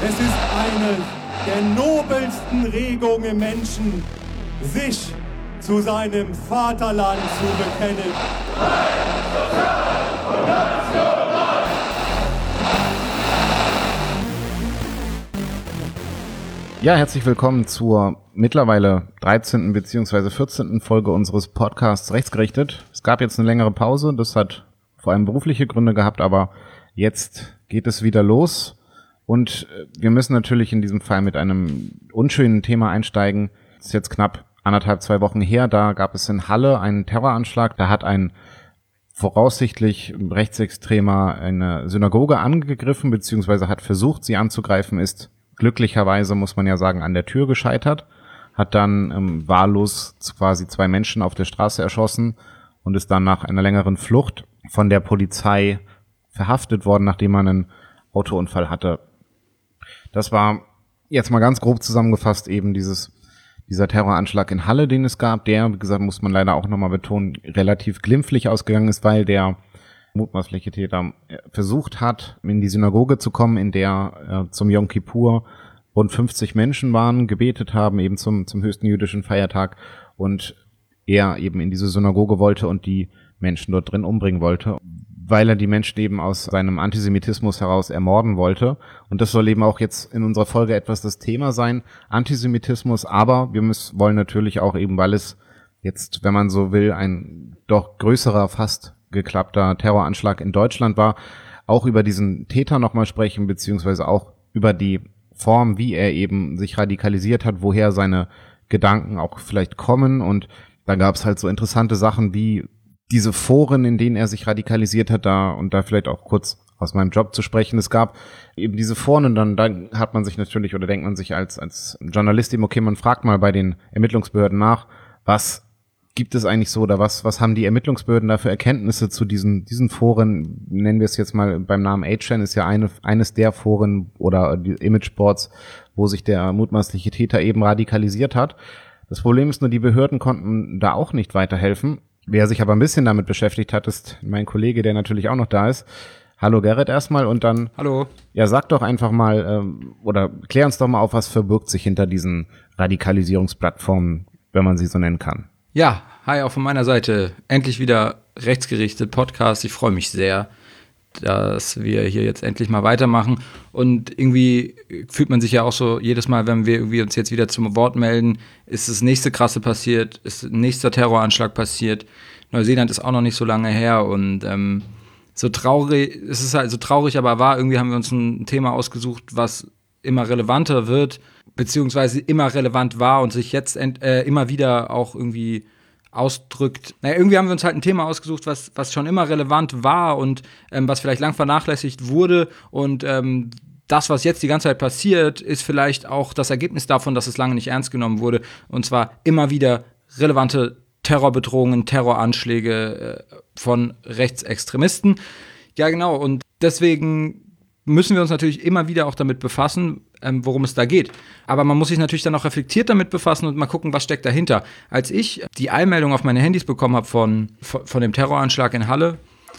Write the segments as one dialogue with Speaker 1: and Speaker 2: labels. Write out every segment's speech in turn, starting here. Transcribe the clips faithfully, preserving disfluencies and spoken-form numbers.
Speaker 1: Es ist eine der nobelsten Regungen im Menschen, sich zu seinem Vaterland zu bekennen.
Speaker 2: Ja, herzlich willkommen zur mittlerweile dreizehnten bzw. vierzehnten Folge unseres Podcasts Rechtsgerichtet. Es gab jetzt eine längere Pause, das hat vor allem berufliche Gründe gehabt, aber jetzt geht es wieder los und wir müssen natürlich in diesem Fall mit einem unschönen Thema einsteigen. Es ist jetzt knapp anderthalb, zwei Wochen her, da gab es in Halle einen Terroranschlag, da hat ein voraussichtlich Rechtsextremer eine Synagoge angegriffen bzw. hat versucht, sie anzugreifen, ist glücklicherweise, muss man ja sagen, an der Tür gescheitert, hat dann ähm, wahllos quasi zwei Menschen auf der Straße erschossen und ist dann nach einer längeren Flucht von der Polizei verhaftet worden, nachdem man einen Autounfall hatte. Das war jetzt mal ganz grob zusammengefasst eben dieses dieser Terroranschlag in Halle, den es gab, der, wie gesagt, muss man leider auch nochmal betonen, relativ glimpflich ausgegangen ist, weil der mutmaßliche Täter versucht hat, in die Synagoge zu kommen, in der äh, zum Yom Kippur rund fünfzig Menschen waren, gebetet haben, eben zum zum höchsten jüdischen Feiertag, und er eben in diese Synagoge wollte und die Menschen dort drin umbringen wollte, weil er die Menschen eben aus seinem Antisemitismus heraus ermorden wollte. Und das soll eben auch jetzt in unserer Folge etwas das Thema sein, Antisemitismus, aber wir müssen, wollen natürlich auch eben, weil es jetzt, wenn man so will, ein doch größerer, fast geklappter Terroranschlag in Deutschland war, auch über diesen Täter nochmal sprechen, beziehungsweise auch über die Form, wie er eben sich radikalisiert hat, woher seine Gedanken auch vielleicht kommen. Und da gab es halt so interessante Sachen wie diese Foren, in denen er sich radikalisiert hat, da und da vielleicht auch kurz aus meinem Job zu sprechen. Es gab eben diese Foren und dann, dann hat man sich natürlich oder denkt man sich als als Journalist eben, okay, man fragt mal bei den Ermittlungsbehörden nach, was gibt es eigentlich so oder was was haben die Ermittlungsbehörden da für Erkenntnisse zu diesen diesen Foren? Nennen wir es jetzt mal beim Namen acht chan, ist ja eine eines der Foren oder die Imageboards, wo sich der mutmaßliche Täter eben radikalisiert hat. Das Problem ist nur, die Behörden konnten da auch nicht weiterhelfen. Wer sich aber ein bisschen damit beschäftigt hat, ist mein Kollege, der natürlich auch noch da ist. Hallo Gerrit erstmal und dann.
Speaker 3: Hallo.
Speaker 2: Ja, sag doch einfach mal ähm, oder klär uns doch mal auf, was verbirgt sich hinter diesen Radikalisierungsplattformen, wenn man sie so nennen kann.
Speaker 3: Ja, hi auch von meiner Seite. Endlich wieder rechtsgerichtet Podcast. Ich freue mich sehr, dass wir hier jetzt endlich mal weitermachen. Und irgendwie fühlt man sich ja auch so, jedes Mal, wenn wir irgendwie uns jetzt wieder zum Wort melden, ist das nächste Krasse passiert, ist ein nächster Terroranschlag passiert. Neuseeland ist auch noch nicht so lange her und ähm, so traurig, es ist halt so traurig, aber wahr, irgendwie haben wir uns ein Thema ausgesucht, was immer relevanter wird, beziehungsweise immer relevant war und sich jetzt ent, äh, immer wieder auch irgendwie ausdrückt. Naja, irgendwie haben wir uns halt ein Thema ausgesucht, was, was schon immer relevant war und ähm, was vielleicht lang vernachlässigt wurde. Und ähm, das, was jetzt die ganze Zeit passiert, ist vielleicht auch das Ergebnis davon, dass es lange nicht ernst genommen wurde. Und zwar immer wieder relevante Terrorbedrohungen, Terroranschläge äh, von Rechtsextremisten. Ja, genau. Und deswegen müssen wir uns natürlich immer wieder auch damit befassen, ähm, worum es da geht. Aber man muss sich natürlich dann auch reflektiert damit befassen und mal gucken, was steckt dahinter. Als ich die Eilmeldung auf meine Handys bekommen habe von, von, von dem Terroranschlag in Halle,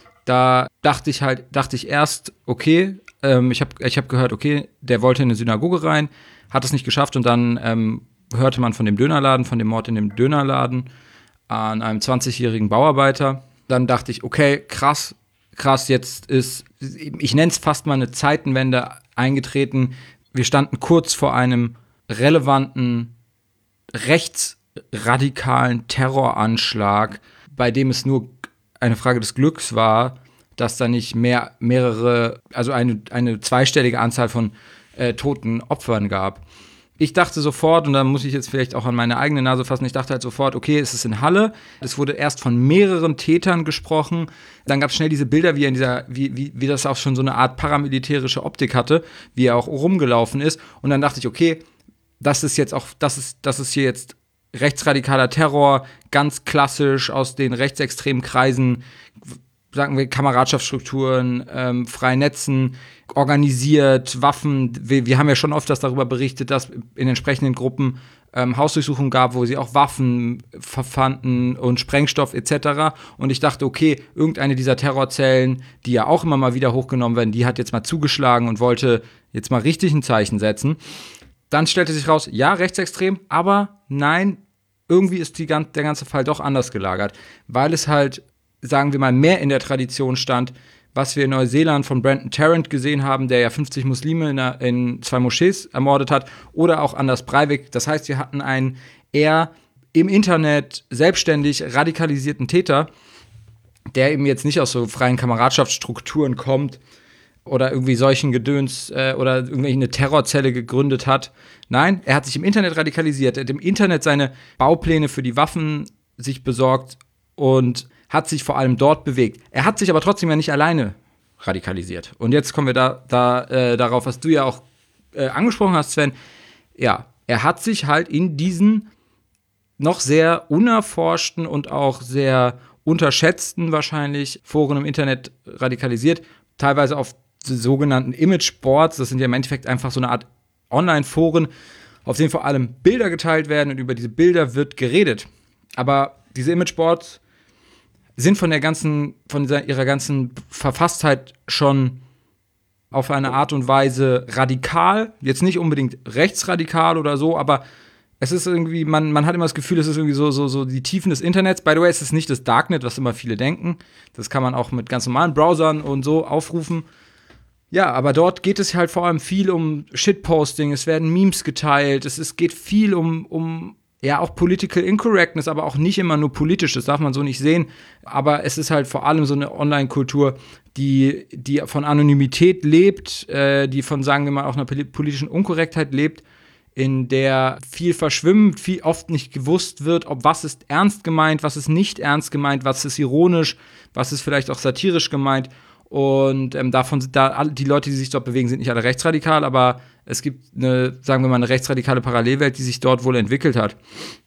Speaker 3: da dachte ich halt, dachte ich erst, okay, ähm, ich habe ich hab gehört, okay, der wollte in eine Synagoge rein, hat es nicht geschafft und dann ähm, hörte man von dem Dönerladen, von dem Mord in dem Dönerladen an einem zwanzigjährigen Bauarbeiter. Dann dachte ich, okay, krass, krass, jetzt ist, ich nenne es fast mal eine Zeitenwende eingetreten. Wir standen kurz vor einem relevanten, rechtsradikalen Terroranschlag, bei dem es nur eine Frage des Glücks war, dass da nicht mehr, mehrere, also eine, eine zweistellige Anzahl von äh, toten Opfern gab. Ich dachte sofort, und da muss ich jetzt vielleicht auch an meine eigene Nase fassen, ich dachte halt sofort, okay, es ist in Halle. Es wurde erst von mehreren Tätern gesprochen. Dann gab es schnell diese Bilder, wie, er in dieser, wie, wie, wie das auch schon so eine Art paramilitärische Optik hatte, wie er auch rumgelaufen ist. Und dann dachte ich, okay, das ist jetzt auch, das ist, das ist hier jetzt rechtsradikaler Terror, ganz klassisch aus den rechtsextremen Kreisen, sagen wir Kameradschaftsstrukturen, ähm, freien Netzen, organisiert, Waffen. Wir, wir haben ja schon oft das darüber berichtet, dass in entsprechenden Gruppen ähm, Hausdurchsuchungen gab, wo sie auch Waffen verfanden und Sprengstoff et cetera. Und ich dachte, okay, irgendeine dieser Terrorzellen, die ja auch immer mal wieder hochgenommen werden, die hat jetzt mal zugeschlagen und wollte jetzt mal richtig ein Zeichen setzen. Dann stellte sich raus, ja, rechtsextrem, aber nein, irgendwie ist die, der ganze Fall doch anders gelagert, weil es halt, sagen wir mal, mehr in der Tradition stand, was wir in Neuseeland von Brandon Tarrant gesehen haben, der ja fünfzig Muslime in, einer, in zwei Moschees ermordet hat, oder auch Anders Breivik. Das heißt, wir hatten einen eher im Internet selbstständig radikalisierten Täter, der eben jetzt nicht aus so freien Kameradschaftsstrukturen kommt oder irgendwie solchen Gedöns äh, oder irgendwie eine Terrorzelle gegründet hat. Nein, er hat sich im Internet radikalisiert. Er hat im Internet seine Baupläne für die Waffen sich besorgt und hat sich vor allem dort bewegt. Er hat sich aber trotzdem ja nicht alleine radikalisiert. Und jetzt kommen wir da, da äh, darauf, was du ja auch äh, angesprochen hast, Sven. Ja, er hat sich halt in diesen noch sehr unerforschten und auch sehr unterschätzten wahrscheinlich Foren im Internet radikalisiert. Teilweise auf sogenannten Imageboards. Das sind ja im Endeffekt einfach so eine Art Online-Foren, auf denen vor allem Bilder geteilt werden und über diese Bilder wird geredet. Aber diese Imageboards sind von der ganzen, von dieser, ihrer ganzen Verfasstheit schon auf eine Art und Weise radikal, jetzt nicht unbedingt rechtsradikal oder so, aber es ist irgendwie, man, man hat immer das Gefühl, es ist irgendwie so, so, so die Tiefen des Internets. By the way, es ist nicht das Darknet, was immer viele denken. Das kann man auch mit ganz normalen Browsern und so aufrufen. Ja, aber dort geht es halt vor allem viel um Shitposting, es werden Memes geteilt, es, es geht viel um, um ja, auch Political Incorrectness, aber auch nicht immer nur politisch, das darf man so nicht sehen. Aber es ist halt vor allem so eine Online-Kultur, die, die von Anonymität lebt, äh, die von, sagen wir mal, auch einer politischen Unkorrektheit lebt, in der viel verschwimmt, viel oft nicht gewusst wird, ob was ist ernst gemeint, was ist nicht ernst gemeint, was ist ironisch, was ist vielleicht auch satirisch gemeint. Und ähm, davon sind da alle, die Leute, die sich dort bewegen, sind nicht alle rechtsradikal, aber es gibt eine, sagen wir mal, eine rechtsradikale Parallelwelt, die sich dort wohl entwickelt hat.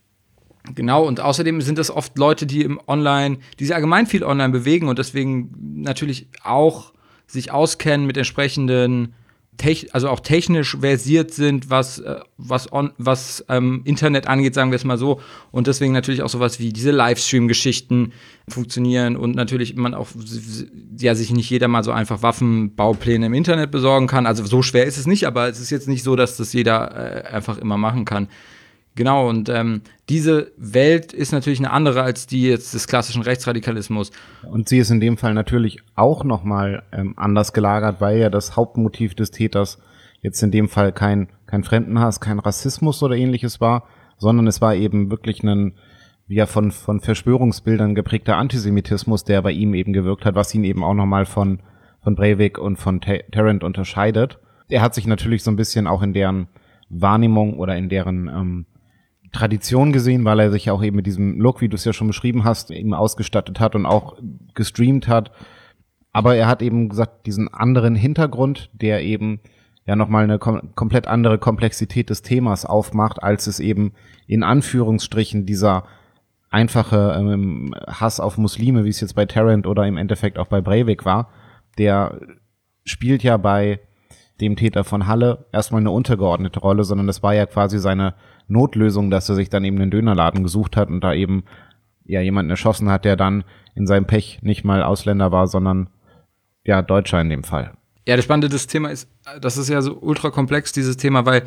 Speaker 3: Genau, und außerdem sind das oft Leute, die im Online, die sich allgemein viel online bewegen und deswegen natürlich auch sich auskennen mit entsprechenden, Techn- also auch technisch versiert sind, was, äh, was, on- was ähm, Internet angeht, sagen wir es mal so. Und deswegen natürlich auch sowas wie diese Livestream-Geschichten funktionieren und natürlich man auch, ja, sich nicht jeder mal so einfach Waffenbaupläne im Internet besorgen kann. Also so schwer ist es nicht, aber es ist jetzt nicht so, dass das jeder äh, einfach immer machen kann. Genau, und ähm, diese Welt ist natürlich eine andere als die jetzt des klassischen Rechtsradikalismus.
Speaker 2: Und sie ist in dem Fall natürlich auch nochmal ähm, anders gelagert, weil ja das Hauptmotiv des Täters jetzt in dem Fall kein, kein Fremdenhass, kein Rassismus oder ähnliches war, sondern es war eben wirklich ein ja von, von Verschwörungsbildern geprägter Antisemitismus, der bei ihm eben gewirkt hat, was ihn eben auch nochmal von, von Breivik und von Tarrant unterscheidet. Er hat sich natürlich so ein bisschen auch in deren Wahrnehmung oder in deren ähm, Tradition gesehen, weil er sich auch eben mit diesem Look, wie du es ja schon beschrieben hast, eben ausgestattet hat und auch gestreamt hat. Aber er hat eben gesagt, diesen anderen Hintergrund, der eben ja nochmal eine kom- komplett andere Komplexität des Themas aufmacht, als es eben in Anführungsstrichen dieser einfache ähm, Hass auf Muslime, wie es jetzt bei Tarrant oder im Endeffekt auch bei Breivik war, der spielt ja bei dem Täter von Halle erstmal eine untergeordnete Rolle, sondern das war ja quasi seine Notlösung, dass er sich dann eben einen Dönerladen gesucht hat und da eben ja jemanden erschossen hat, der dann in seinem Pech nicht mal Ausländer war, sondern ja Deutscher in dem Fall.
Speaker 3: Ja, das Spannende des Thema ist, das ist ja so ultra komplex, dieses Thema, weil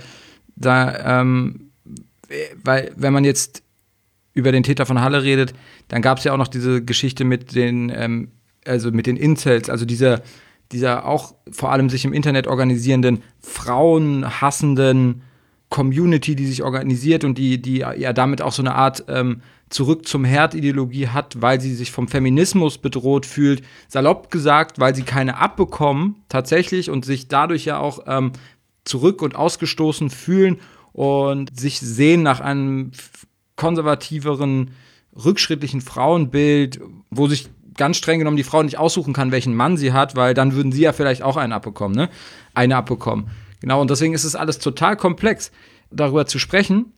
Speaker 3: da, ähm, weil wenn man jetzt über den Täter von Halle redet, dann gab es ja auch noch diese Geschichte mit den, ähm, also mit den Incels, also dieser, dieser auch vor allem sich im Internet organisierenden, frauenhassenden Community, die sich organisiert und die, die ja damit auch so eine Art ähm, Zurück zum Herd-Ideologie hat, weil sie sich vom Feminismus bedroht fühlt. Salopp gesagt, weil sie keine abbekommen, tatsächlich, und sich dadurch ja auch ähm, zurück und ausgestoßen fühlen und sich sehen nach einem konservativeren, rückschrittlichen Frauenbild, wo sich ganz streng genommen die Frau nicht aussuchen kann, welchen Mann sie hat, weil dann würden sie ja vielleicht auch einen abbekommen, ne? Eine abbekommen. Genau, und deswegen ist es alles total komplex, darüber zu sprechen.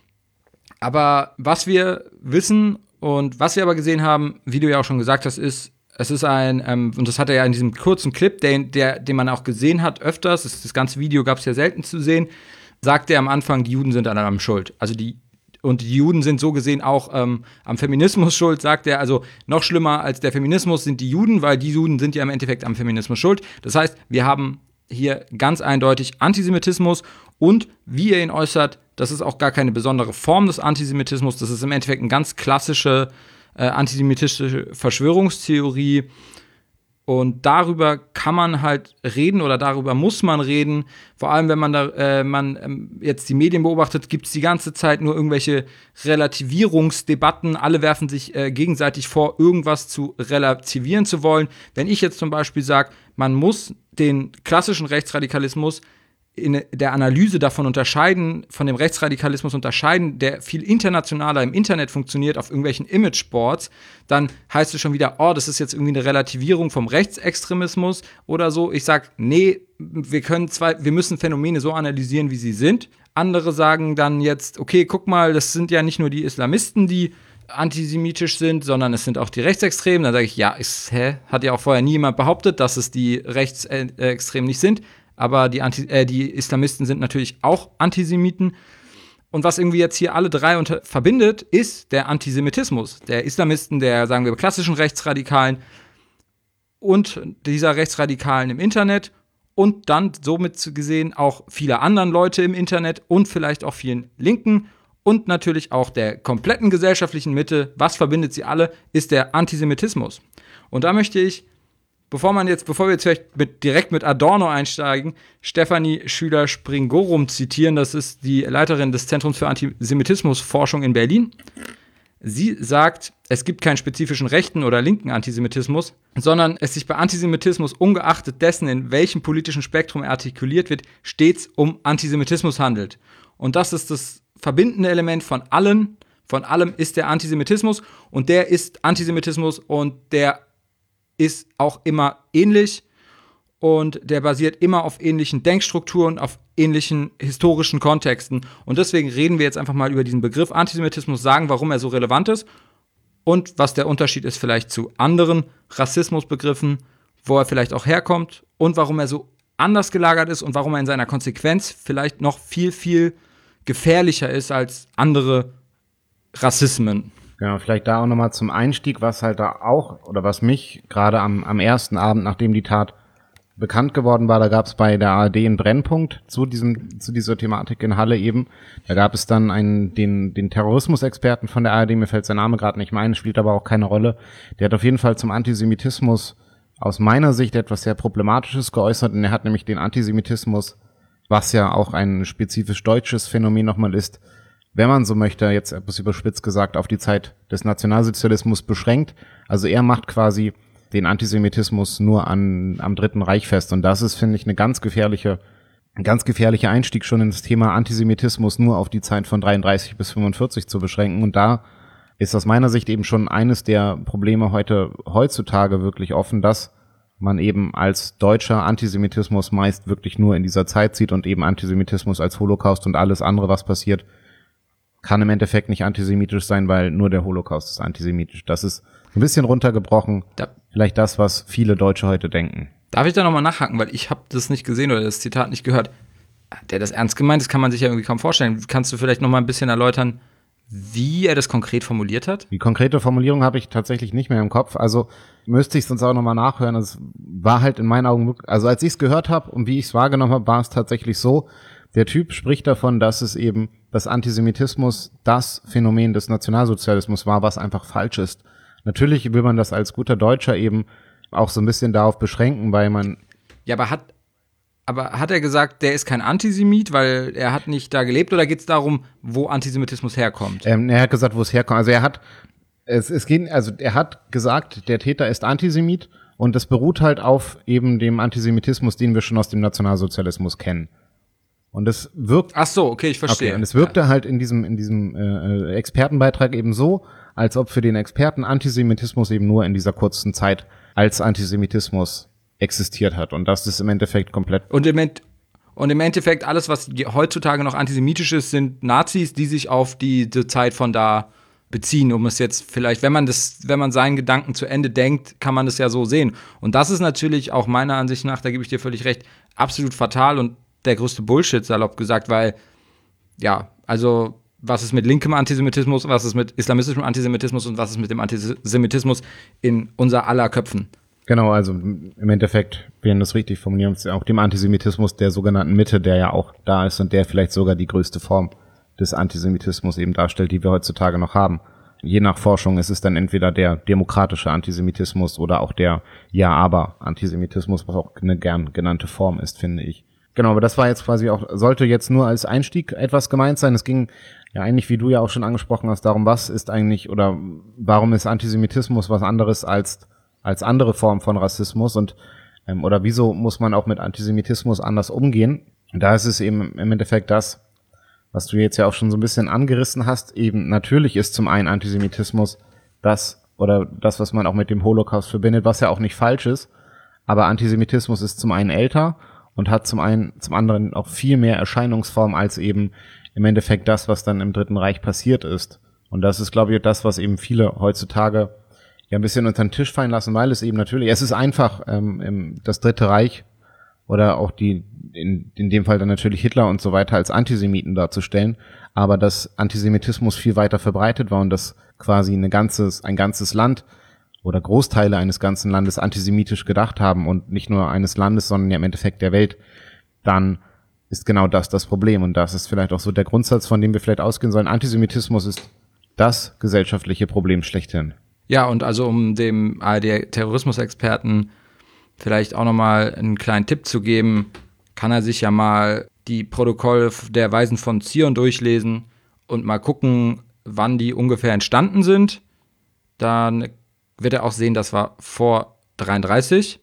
Speaker 3: Aber was wir wissen und was wir aber gesehen haben, wie du ja auch schon gesagt hast, ist, es ist ein, ähm, und das hat er ja in diesem kurzen Clip, der, der, den man auch gesehen hat öfters, das, das ganze Video gab es ja selten zu sehen, sagt er am Anfang, die Juden sind an allem schuld. Also die Und die Juden sind so gesehen auch ähm, am Feminismus schuld, sagt er. Also noch schlimmer als der Feminismus sind die Juden, weil die Juden sind ja im Endeffekt am Feminismus schuld. Das heißt, wir haben hier ganz eindeutig Antisemitismus und wie er ihn äußert, das ist auch gar keine besondere Form des Antisemitismus. Das ist im Endeffekt eine ganz klassische äh, antisemitische Verschwörungstheorie. Und darüber kann man halt reden oder darüber muss man reden. Vor allem, wenn man da äh, man ähm, jetzt die Medien beobachtet, gibt es die ganze Zeit nur irgendwelche Relativierungsdebatten. Alle werfen sich äh, gegenseitig vor, irgendwas zu relativieren zu wollen. Wenn ich jetzt zum Beispiel sage, man muss den klassischen Rechtsradikalismus in der Analyse davon unterscheiden, von dem Rechtsradikalismus unterscheiden, der viel internationaler im Internet funktioniert, auf irgendwelchen Imageboards, dann heißt es schon wieder, oh, das ist jetzt irgendwie eine Relativierung vom Rechtsextremismus oder so. Ich sag, nee, wir können zwei, wir müssen Phänomene so analysieren, wie sie sind. Andere sagen dann jetzt, okay, guck mal, das sind ja nicht nur die Islamisten, die antisemitisch sind, sondern es sind auch die Rechtsextremen. Dann sage ich, ja, ist, hä? Hat ja auch vorher niemand behauptet, dass es die Rechtsextremen nicht sind. Aber die, Anti- äh, die Islamisten sind natürlich auch Antisemiten. Und was irgendwie jetzt hier alle drei unter- verbindet, ist der Antisemitismus. Der Islamisten, der, sagen wir, klassischen Rechtsradikalen und dieser Rechtsradikalen im Internet und dann somit gesehen auch viele anderen Leute im Internet und vielleicht auch vielen Linken und natürlich auch der kompletten gesellschaftlichen Mitte. Was verbindet sie alle, ist der Antisemitismus. Und da möchte ich Bevor man jetzt, bevor wir jetzt vielleicht mit, direkt mit Adorno einsteigen, Stefanie Schüler-Springorum zitieren. Das ist die Leiterin des Zentrums für Antisemitismusforschung in Berlin. Sie sagt, es gibt keinen spezifischen rechten oder linken Antisemitismus, sondern es sich bei Antisemitismus ungeachtet dessen, in welchem politischen Spektrum er artikuliert wird, stets um Antisemitismus handelt. Und das ist das verbindende Element von allen, von allem ist der Antisemitismus und der ist Antisemitismus und der ist auch immer ähnlich und der basiert immer auf ähnlichen Denkstrukturen, auf ähnlichen historischen Kontexten. Und deswegen reden wir jetzt einfach mal über diesen Begriff Antisemitismus, sagen, warum er so relevant ist und was der Unterschied ist vielleicht zu anderen Rassismusbegriffen, wo er vielleicht auch herkommt und warum er so anders gelagert ist und warum er in seiner Konsequenz vielleicht noch viel, viel gefährlicher ist als andere Rassismen.
Speaker 2: Genau, vielleicht da auch nochmal zum Einstieg, was halt da auch, oder was mich gerade am, am ersten Abend, nachdem die Tat bekannt geworden war, da gab es bei der A R D einen Brennpunkt zu diesem, zu dieser Thematik in Halle eben. Da gab es dann einen, den, den Terrorismusexperten von der A R D, mir fällt sein Name gerade nicht mehr ein, spielt aber auch keine Rolle. Der hat auf jeden Fall zum Antisemitismus aus meiner Sicht etwas sehr Problematisches geäußert, und er hat nämlich den Antisemitismus, was ja auch ein spezifisch deutsches Phänomen nochmal ist, wenn man so möchte, jetzt etwas überspitzt gesagt, auf die Zeit des Nationalsozialismus beschränkt. Also er macht quasi den Antisemitismus nur an, am Dritten Reich fest. Und das ist, finde ich, eine ganz gefährliche, ein ganz gefährlicher Einstieg schon ins Thema Antisemitismus nur auf die Zeit von dreiunddreißig bis fünfundvierzig zu beschränken. Und da ist aus meiner Sicht eben schon eines der Probleme heute, heutzutage wirklich offen, dass man eben als deutscher Antisemitismus meist wirklich nur in dieser Zeit sieht und eben Antisemitismus als Holocaust und alles andere, was passiert, kann im Endeffekt nicht antisemitisch sein, weil nur der Holocaust ist antisemitisch. Das ist ein bisschen runtergebrochen, da, vielleicht das, was viele Deutsche heute denken.
Speaker 3: Darf ich da nochmal nachhaken, weil ich habe das nicht gesehen oder das Zitat nicht gehört. Der das ernst gemeint ist, kann man sich ja irgendwie kaum vorstellen. Kannst du vielleicht nochmal ein bisschen erläutern, wie er das konkret formuliert hat?
Speaker 2: Die konkrete Formulierung habe ich tatsächlich nicht mehr im Kopf. Also müsste ich es uns auch nochmal nachhören. Es war halt in meinen Augen, also als ich es gehört habe und wie ich es wahrgenommen habe, war es tatsächlich so, der Typ spricht davon, dass es eben das Antisemitismus das Phänomen des Nationalsozialismus war, was einfach falsch ist. Natürlich will man das als guter Deutscher eben auch so ein bisschen darauf beschränken, weil man...
Speaker 3: Ja, aber hat, aber hat er gesagt, der ist kein Antisemit, weil er hat nicht da gelebt, oder geht es darum, wo Antisemitismus herkommt?
Speaker 2: Ähm, er hat gesagt, wo es herkommt. Also er hat, es, es geht, also er hat gesagt, der Täter ist Antisemit, und das beruht halt auf eben dem Antisemitismus, den wir schon aus dem Nationalsozialismus kennen. Und es wirkt.
Speaker 3: Ach so, okay, ich verstehe.
Speaker 2: Okay, und es wirkte ja. halt in diesem in diesem äh, Expertenbeitrag eben so, als ob für den Experten Antisemitismus eben nur in dieser kurzen Zeit als Antisemitismus existiert hat. Und das ist im Endeffekt komplett.
Speaker 3: Und im, Ent- und im Endeffekt alles, was heutzutage noch antisemitisch ist, sind Nazis, die sich auf die, die Zeit von da beziehen, um es jetzt vielleicht, wenn man das, wenn man seinen Gedanken zu Ende denkt, kann man das ja so sehen. Und das ist natürlich auch meiner Ansicht nach, da gebe ich dir völlig recht, absolut fatal und der größte Bullshit, salopp gesagt, weil, ja, also was ist mit linkem Antisemitismus, was ist mit islamistischem Antisemitismus und was ist mit dem Antisemitismus in unser aller Köpfen?
Speaker 2: Genau, also im Endeffekt, wenn das richtig formulieren, ist auch dem Antisemitismus der sogenannten Mitte, der ja auch da ist und der vielleicht sogar die größte Form des Antisemitismus eben darstellt, die wir heutzutage noch haben. Je nach Forschung ist es dann entweder der demokratische Antisemitismus oder auch der Ja-Aber-Antisemitismus, was auch eine gern genannte Form ist, finde ich. Genau, aber das war jetzt quasi auch, sollte jetzt nur als Einstieg etwas gemeint sein. Es ging ja eigentlich, wie du ja auch schon angesprochen hast, darum, was ist eigentlich oder warum ist Antisemitismus was anderes als als andere Formen von Rassismus und ähm, oder wieso muss man auch mit Antisemitismus anders umgehen? Und da ist es eben im Endeffekt das, was du jetzt ja auch schon so ein bisschen angerissen hast, eben natürlich ist zum einen Antisemitismus das oder das, was man auch mit dem Holocaust verbindet, was ja auch nicht falsch ist, aber Antisemitismus ist zum einen älter und hat zum einen, zum anderen auch viel mehr Erscheinungsform als eben im Endeffekt das, was dann im Dritten Reich passiert ist. Und das ist, glaube ich, das, was eben viele heutzutage ja ein bisschen unter den Tisch fallen lassen, weil es eben natürlich, es ist einfach, ähm, im, das Dritte Reich oder auch die, in, in dem Fall dann natürlich Hitler und so weiter als Antisemiten darzustellen, aber dass Antisemitismus viel weiter verbreitet war und dass quasi eine ganzes, ein ganzes Land oder Großteile eines ganzen Landes antisemitisch gedacht haben und nicht nur eines Landes, sondern ja im Endeffekt der Welt, dann ist genau das das Problem. Und das ist vielleicht auch so der Grundsatz, von dem wir vielleicht ausgehen sollen. Antisemitismus ist das gesellschaftliche Problem schlechthin.
Speaker 3: Ja, und also um dem A R D-Terrorismusexperten vielleicht auch nochmal einen kleinen Tipp zu geben, kann er sich ja mal die Protokolle der Weisen von Zion durchlesen und mal gucken, wann die ungefähr entstanden sind. Dann wird er auch sehen, das war vor dreiunddreißig.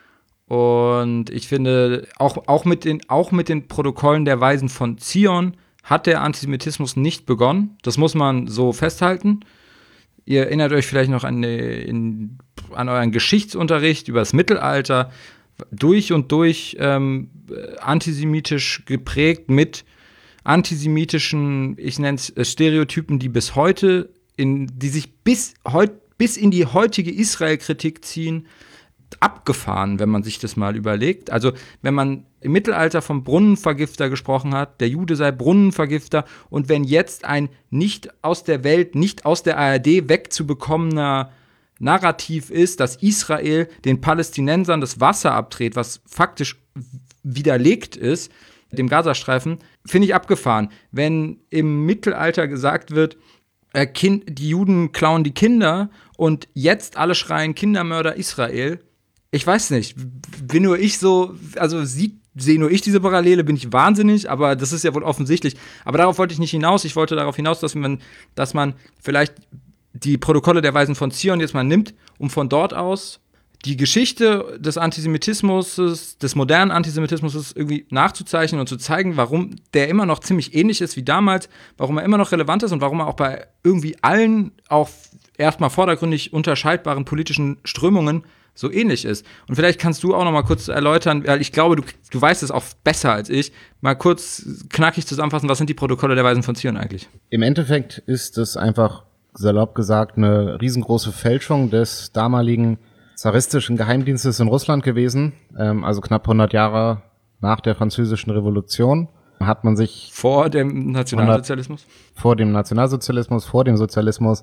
Speaker 3: Und ich finde, auch, auch, mit den, auch mit den Protokollen der Weisen von Zion hat der Antisemitismus nicht begonnen. Das muss man so festhalten. Ihr erinnert euch vielleicht noch an, in, an euren Geschichtsunterricht über das Mittelalter, durch und durch ähm, antisemitisch geprägt mit antisemitischen, ich nenne es Stereotypen, die bis heute, in, die sich bis, heut, bis in die heutige Israel-Kritik ziehen, abgefahren, wenn man sich das mal überlegt. Also wenn man im Mittelalter vom Brunnenvergifter gesprochen hat, der Jude sei Brunnenvergifter, und wenn jetzt ein nicht aus der Welt, nicht aus der A R D wegzubekommener Narrativ ist, dass Israel den Palästinensern das Wasser abdreht, was faktisch widerlegt ist, dem Gazastreifen, finde ich abgefahren. Wenn im Mittelalter gesagt wird, äh, kind, die Juden klauen die Kinder und jetzt alle schreien Kindermörder Israel, ich weiß nicht, bin nur ich so, also sieht, sehe nur ich diese Parallele, bin ich wahnsinnig, aber das ist ja wohl offensichtlich. Aber darauf wollte ich nicht hinaus. Ich wollte darauf hinaus, dass man, dass man vielleicht die Protokolle der Weisen von Zion jetzt mal nimmt, um von dort aus die Geschichte des Antisemitismus, des modernen Antisemitismus irgendwie nachzuzeichnen und zu zeigen, warum der immer noch ziemlich ähnlich ist wie damals, warum er immer noch relevant ist und warum er auch bei irgendwie allen auch erstmal vordergründig unterscheidbaren politischen Strömungen so ähnlich ist. Und vielleicht kannst du auch noch mal kurz erläutern, weil ich glaube, du, du weißt es auch besser als ich, mal kurz knackig zusammenfassen, was sind die Protokolle der Weisen von Zion eigentlich?
Speaker 2: Im Endeffekt ist es einfach, salopp gesagt, eine riesengroße Fälschung des damaligen zaristischen Geheimdienstes in Russland gewesen. Ähm, also knapp hundert Jahre nach der Französischen Revolution hat man sich
Speaker 3: vor dem Nationalsozialismus?
Speaker 2: Vor dem Nationalsozialismus, vor dem Sozialismus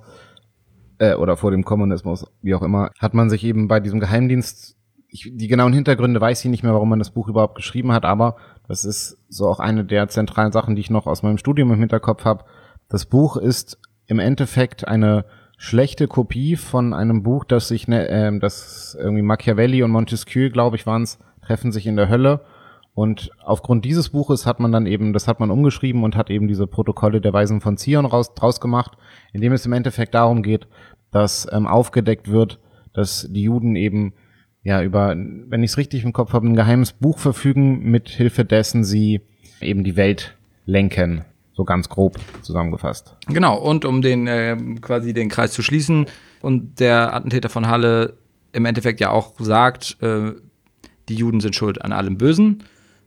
Speaker 2: Äh, oder vor dem Kommunismus, wie auch immer, hat man sich eben bei diesem Geheimdienst, ich, die genauen Hintergründe weiß ich nicht mehr, warum man das Buch überhaupt geschrieben hat, aber das ist so auch eine der zentralen Sachen, die ich noch aus meinem Studium im Hinterkopf habe. Das Buch ist im Endeffekt eine schlechte Kopie von einem Buch, das sich, ne, äh, das irgendwie Machiavelli und Montesquieu, glaube ich, waren es, treffen sich in der Hölle. Und aufgrund dieses Buches hat man dann eben, das hat man umgeschrieben und hat eben diese Protokolle der Weisen von Zion raus, draus gemacht, in dem es im Endeffekt darum geht, dass ähm, aufgedeckt wird, dass die Juden eben ja über, wenn ich es richtig im Kopf habe, ein geheimes Buch verfügen, mit Hilfe dessen sie eben die Welt lenken, so ganz grob zusammengefasst.
Speaker 3: Genau, und um den äh, quasi den Kreis zu schließen und der Attentäter von Halle im Endeffekt ja auch sagt, äh, die Juden sind schuld an allem Bösen,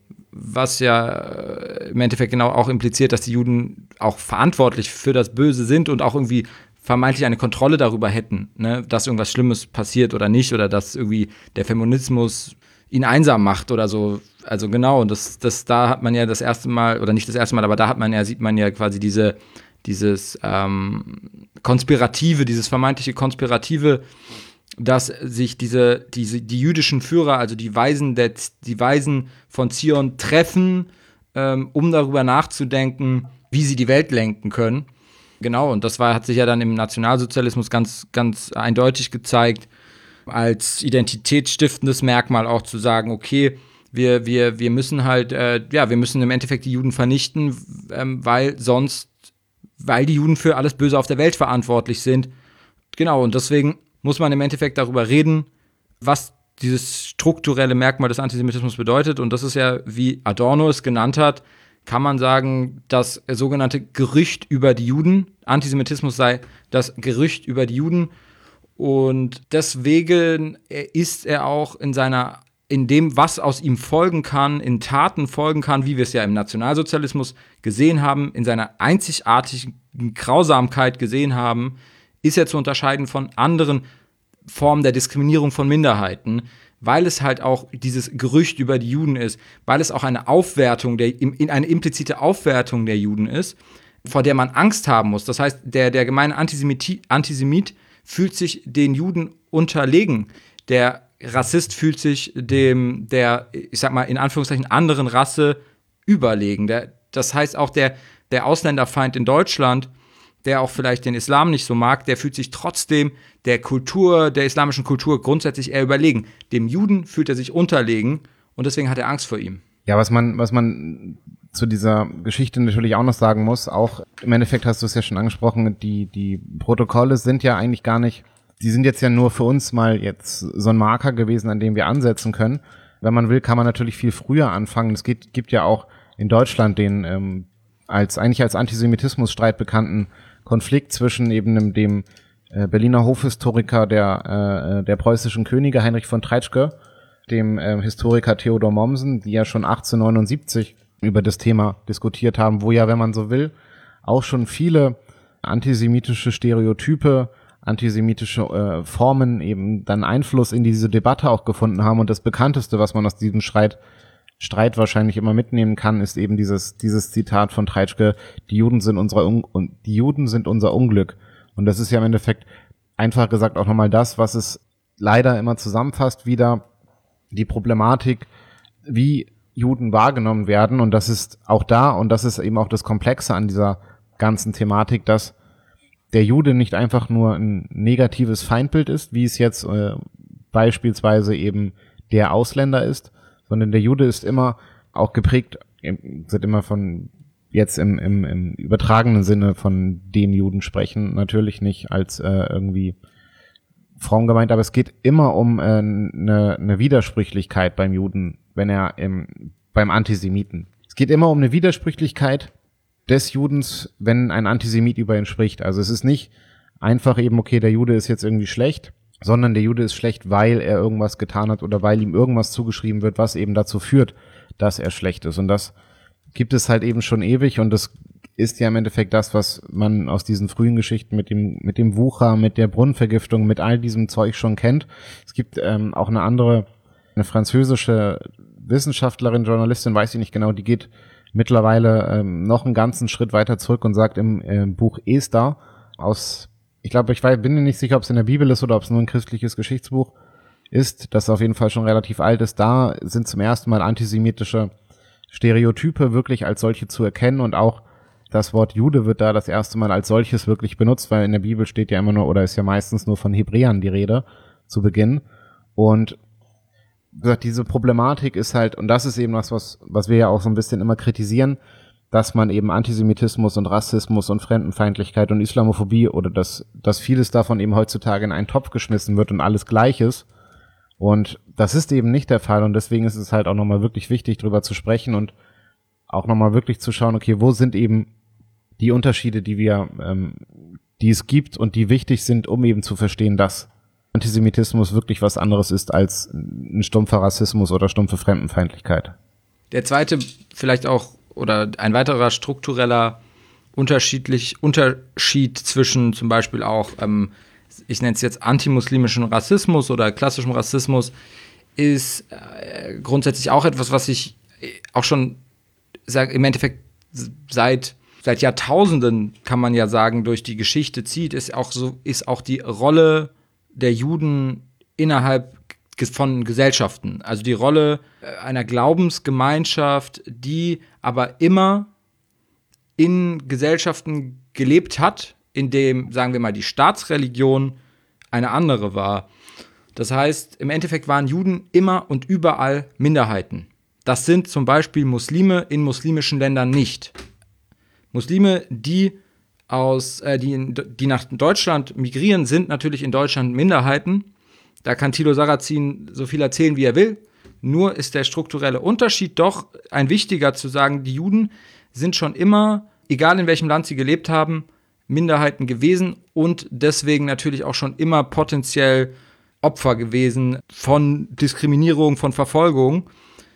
Speaker 3: was ja im Endeffekt genau auch impliziert, dass die Juden auch verantwortlich für das Böse sind und auch irgendwie vermeintlich eine Kontrolle darüber hätten, ne, dass irgendwas Schlimmes passiert oder nicht, oder dass irgendwie der Feminismus ihn einsam macht oder so. Also genau, und das, das, da hat man ja das erste Mal, oder nicht das erste Mal, aber da hat man ja, sieht man ja quasi diese, dieses ähm, Konspirative, dieses vermeintliche Konspirative, dass sich diese, diese, die jüdischen Führer, also die Weisen, der, die Weisen von Zion treffen, ähm, um darüber nachzudenken, wie sie die Welt lenken können. Genau, und das war, hat sich ja dann im Nationalsozialismus ganz, ganz eindeutig gezeigt, als identitätsstiftendes Merkmal auch zu sagen, okay, wir, wir, wir müssen halt, äh, ja, wir müssen im Endeffekt die Juden vernichten, ähm, weil sonst, weil die Juden für alles Böse auf der Welt verantwortlich sind. Genau, und deswegen muss man im Endeffekt darüber reden, was dieses strukturelle Merkmal des Antisemitismus bedeutet. Und das ist ja, wie Adorno es genannt hat, kann man sagen, das sogenannte Gerücht über die Juden, Antisemitismus sei das Gerücht über die Juden. Und deswegen ist er auch in seiner, in dem, was aus ihm folgen kann, in Taten folgen kann, wie wir es ja im Nationalsozialismus gesehen haben, in seiner einzigartigen Grausamkeit gesehen haben, ist er zu unterscheiden von anderen Formen der Diskriminierung von Minderheiten, weil es halt auch dieses Gerücht über die Juden ist, weil es auch eine Aufwertung, der, in eine implizite Aufwertung der Juden ist, vor der man Angst haben muss. Das heißt, der, der gemeine Antisemit, Antisemit fühlt sich den Juden unterlegen. Der Rassist fühlt sich dem, der, ich sag mal, in Anführungszeichen anderen Rasse überlegen. Der, das heißt auch, der, der Ausländerfeind in Deutschland, der auch vielleicht den Islam nicht so mag, der fühlt sich trotzdem der Kultur, der islamischen Kultur grundsätzlich eher überlegen. Dem Juden fühlt er sich unterlegen und deswegen hat er Angst vor ihm.
Speaker 2: Ja, was man, was man zu dieser Geschichte natürlich auch noch sagen muss, auch im Endeffekt hast du es ja schon angesprochen, die, die Protokolle sind ja eigentlich gar nicht, die sind jetzt ja nur für uns mal jetzt so ein Marker gewesen, an dem wir ansetzen können. Wenn man will, kann man natürlich viel früher anfangen. Es gibt, gibt ja auch in Deutschland den ähm, als eigentlich als Antisemitismusstreit bekannten Konflikt zwischen eben dem, dem äh, Berliner Hofhistoriker der, äh, der preußischen Könige Heinrich von Treitschke, dem äh, Historiker Theodor Mommsen, die ja schon achtzehnhundertneunundsiebzig über das Thema diskutiert haben, wo ja, wenn man so will, auch schon viele antisemitische Stereotype, antisemitische äh, Formen eben dann Einfluss in diese Debatte auch gefunden haben. Und das Bekannteste, was man aus diesem Streit Streit wahrscheinlich immer mitnehmen kann, ist eben dieses dieses Zitat von Treitschke: Die Juden sind unsere Un- und die Juden sind unser Unglück. Und das ist ja im Endeffekt einfach gesagt auch nochmal das, was es leider immer zusammenfasst, wieder die Problematik, wie Juden wahrgenommen werden. Und das ist auch da, und das ist eben auch das Komplexe an dieser ganzen Thematik, dass der Jude nicht einfach nur ein negatives Feindbild ist, wie es jetzt äh, beispielsweise eben der Ausländer ist, sondern der Jude ist immer auch geprägt, sind immer von jetzt im, im, im übertragenen Sinne von dem Juden sprechen, natürlich nicht als äh, irgendwie fromm gemeint, aber es geht immer um eine äh, ne, ne Widersprüchlichkeit beim Juden, wenn er im, beim Antisemiten. Es geht immer um eine Widersprüchlichkeit des Judens, wenn ein Antisemit über ihn spricht. Also es ist nicht einfach eben, okay, der Jude ist jetzt irgendwie schlecht, sondern der Jude ist schlecht, weil er irgendwas getan hat oder weil ihm irgendwas zugeschrieben wird, was eben dazu führt, dass er schlecht ist. Und das gibt es halt eben schon ewig, und das ist ja im Endeffekt das, was man aus diesen frühen Geschichten mit dem mit dem Wucher, mit der Brunnenvergiftung, mit all diesem Zeug schon kennt. Es gibt ähm, auch eine andere, eine französische Wissenschaftlerin, Journalistin, weiß ich nicht genau, die geht mittlerweile ähm, noch einen ganzen Schritt weiter zurück und sagt im äh, Buch Esther aus, ich glaube, ich weiß, bin mir nicht sicher, ob es in der Bibel ist oder ob es nur ein christliches Geschichtsbuch ist, das auf jeden Fall schon relativ alt ist. Da sind zum ersten Mal antisemitische Stereotype wirklich als solche zu erkennen, und auch das Wort Jude wird da das erste Mal als solches wirklich benutzt, weil in der Bibel steht ja immer nur, oder ist ja meistens nur von Hebräern die Rede zu Beginn. Und wie gesagt, diese Problematik ist halt, und das ist eben was, was, was wir ja auch so ein bisschen immer kritisieren, dass man eben Antisemitismus und Rassismus und Fremdenfeindlichkeit und Islamophobie, oder dass, dass vieles davon eben heutzutage in einen Topf geschmissen wird und alles gleich ist. Und das ist eben nicht der Fall, und deswegen ist es halt auch nochmal wirklich wichtig, drüber zu sprechen und auch nochmal wirklich zu schauen, okay, wo sind eben die Unterschiede, die wir, ähm, die es gibt und die wichtig sind, um eben zu verstehen, dass Antisemitismus wirklich was anderes ist als ein stumpfer Rassismus oder stumpfe Fremdenfeindlichkeit.
Speaker 3: Der zweite vielleicht auch, oder ein weiterer struktureller unterschiedlich, Unterschied zwischen zum Beispiel auch, ähm, ich nenne es jetzt antimuslimischen Rassismus oder klassischem Rassismus, ist äh, grundsätzlich auch etwas, was ich auch schon sag, im Endeffekt seit, seit Jahrtausenden, kann man ja sagen, durch die Geschichte zieht, ist auch so, ist auch die Rolle der Juden innerhalb von Gesellschaften. Also die Rolle einer Glaubensgemeinschaft, die aber immer in Gesellschaften gelebt hat, in dem, sagen wir mal, die Staatsreligion eine andere war. Das heißt, im Endeffekt waren Juden immer und überall Minderheiten. Das sind zum Beispiel Muslime in muslimischen Ländern nicht. Muslime, die, aus, äh, die, in, die nach Deutschland migrieren, sind natürlich in Deutschland Minderheiten. Da kann Thilo Sarrazin so viel erzählen, wie er will. Nur ist der strukturelle Unterschied doch ein wichtiger, zu sagen, die Juden sind schon immer, egal in welchem Land sie gelebt haben, Minderheiten gewesen und deswegen natürlich auch schon immer potenziell Opfer gewesen von Diskriminierung, von Verfolgung.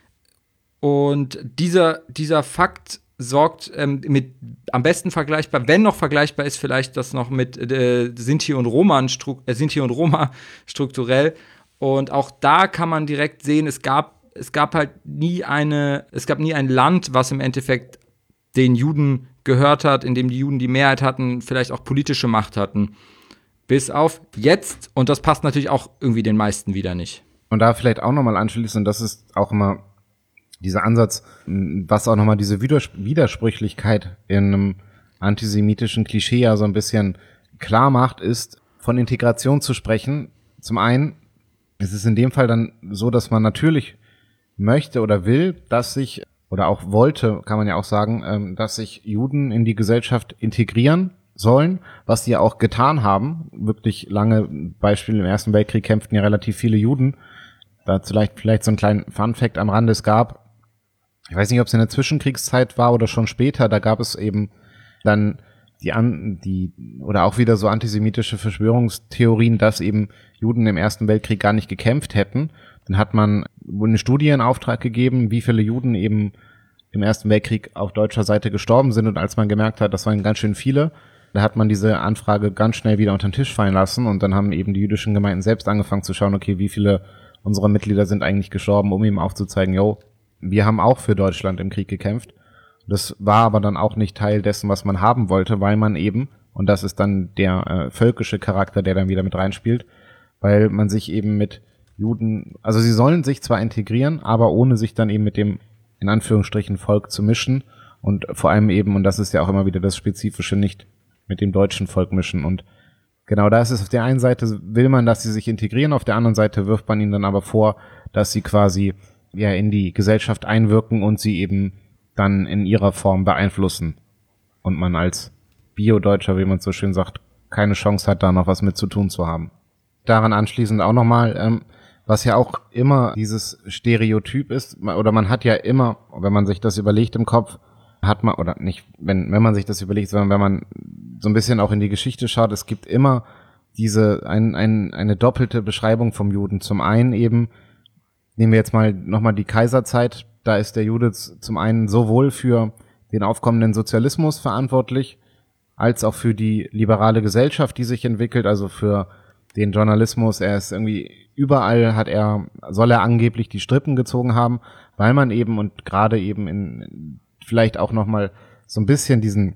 Speaker 3: Und dieser, dieser Fakt sorgt ähm, mit am besten vergleichbar, wenn noch vergleichbar ist, vielleicht das noch mit äh, Sinti und Roma, äh, Sinti und Roma strukturell. Und auch da kann man direkt sehen, es gab, es gab halt nie eine, es gab nie ein Land, was im Endeffekt den Juden gehört hat, in dem die Juden die Mehrheit hatten, vielleicht auch politische Macht hatten. Bis auf jetzt, und das passt natürlich auch irgendwie den meisten wieder nicht.
Speaker 2: Und da vielleicht auch nochmal anschließend, das ist auch immer dieser Ansatz, was auch nochmal diese Widersprüchlichkeit in einem antisemitischen Klischee ja so ein bisschen klar macht, ist, von Integration zu sprechen. Zum einen ist es in dem Fall dann so, dass man natürlich möchte oder will, dass sich, oder auch wollte, kann man ja auch sagen, dass sich Juden in die Gesellschaft integrieren sollen, was sie ja auch getan haben. Wirklich lange, Beispiel im Ersten Weltkrieg kämpften ja relativ viele Juden. Da vielleicht, vielleicht so ein kleinen Fun-Fact am Rande, es gab, ich weiß nicht, ob es in der Zwischenkriegszeit war oder schon später, da gab es eben dann die, an, die oder auch wieder so antisemitische Verschwörungstheorien, dass eben Juden im Ersten Weltkrieg gar nicht gekämpft hätten. Dann hat man eine Studie in Auftrag gegeben, wie viele Juden eben im Ersten Weltkrieg auf deutscher Seite gestorben sind. Und als man gemerkt hat, das waren ganz schön viele, da hat man diese Anfrage ganz schnell wieder unter den Tisch fallen lassen. Und dann haben eben die jüdischen Gemeinden selbst angefangen zu schauen, okay, wie viele unserer Mitglieder sind eigentlich gestorben, um ihm aufzuzeigen, yo, wir haben auch für Deutschland im Krieg gekämpft. Das war aber dann auch nicht Teil dessen, was man haben wollte, weil man eben, und das ist dann der äh, völkische Charakter, der dann wieder mit reinspielt, weil man sich eben mit Juden, also sie sollen sich zwar integrieren, aber ohne sich dann eben mit dem, in Anführungsstrichen, Volk zu mischen und vor allem eben, und das ist ja auch immer wieder das Spezifische, nicht mit dem deutschen Volk mischen. Und genau da ist es, auf der einen Seite will man, dass sie sich integrieren, auf der anderen Seite wirft man ihnen dann aber vor, dass sie quasi ja in die Gesellschaft einwirken und sie eben dann in ihrer Form beeinflussen. Und man als Bio-Deutscher, wie man so schön sagt, keine Chance hat, da noch was mit zu tun zu haben. Daran anschließend auch nochmal, ähm, was ja auch immer dieses Stereotyp ist, oder man hat ja immer, wenn man sich das überlegt im Kopf, hat man, oder nicht, wenn, wenn man sich das überlegt, sondern wenn man so ein bisschen auch in die Geschichte schaut, es gibt immer diese, ein, ein, eine doppelte Beschreibung vom Juden. Zum einen eben, nehmen wir jetzt mal nochmal die Kaiserzeit, da ist der Jude zum einen sowohl für den aufkommenden Sozialismus verantwortlich, als auch für die liberale Gesellschaft, die sich entwickelt, also für den Journalismus. Er ist irgendwie, überall hat er, soll er angeblich die Strippen gezogen haben, weil man eben, und gerade eben in, vielleicht auch nochmal so ein bisschen diesen,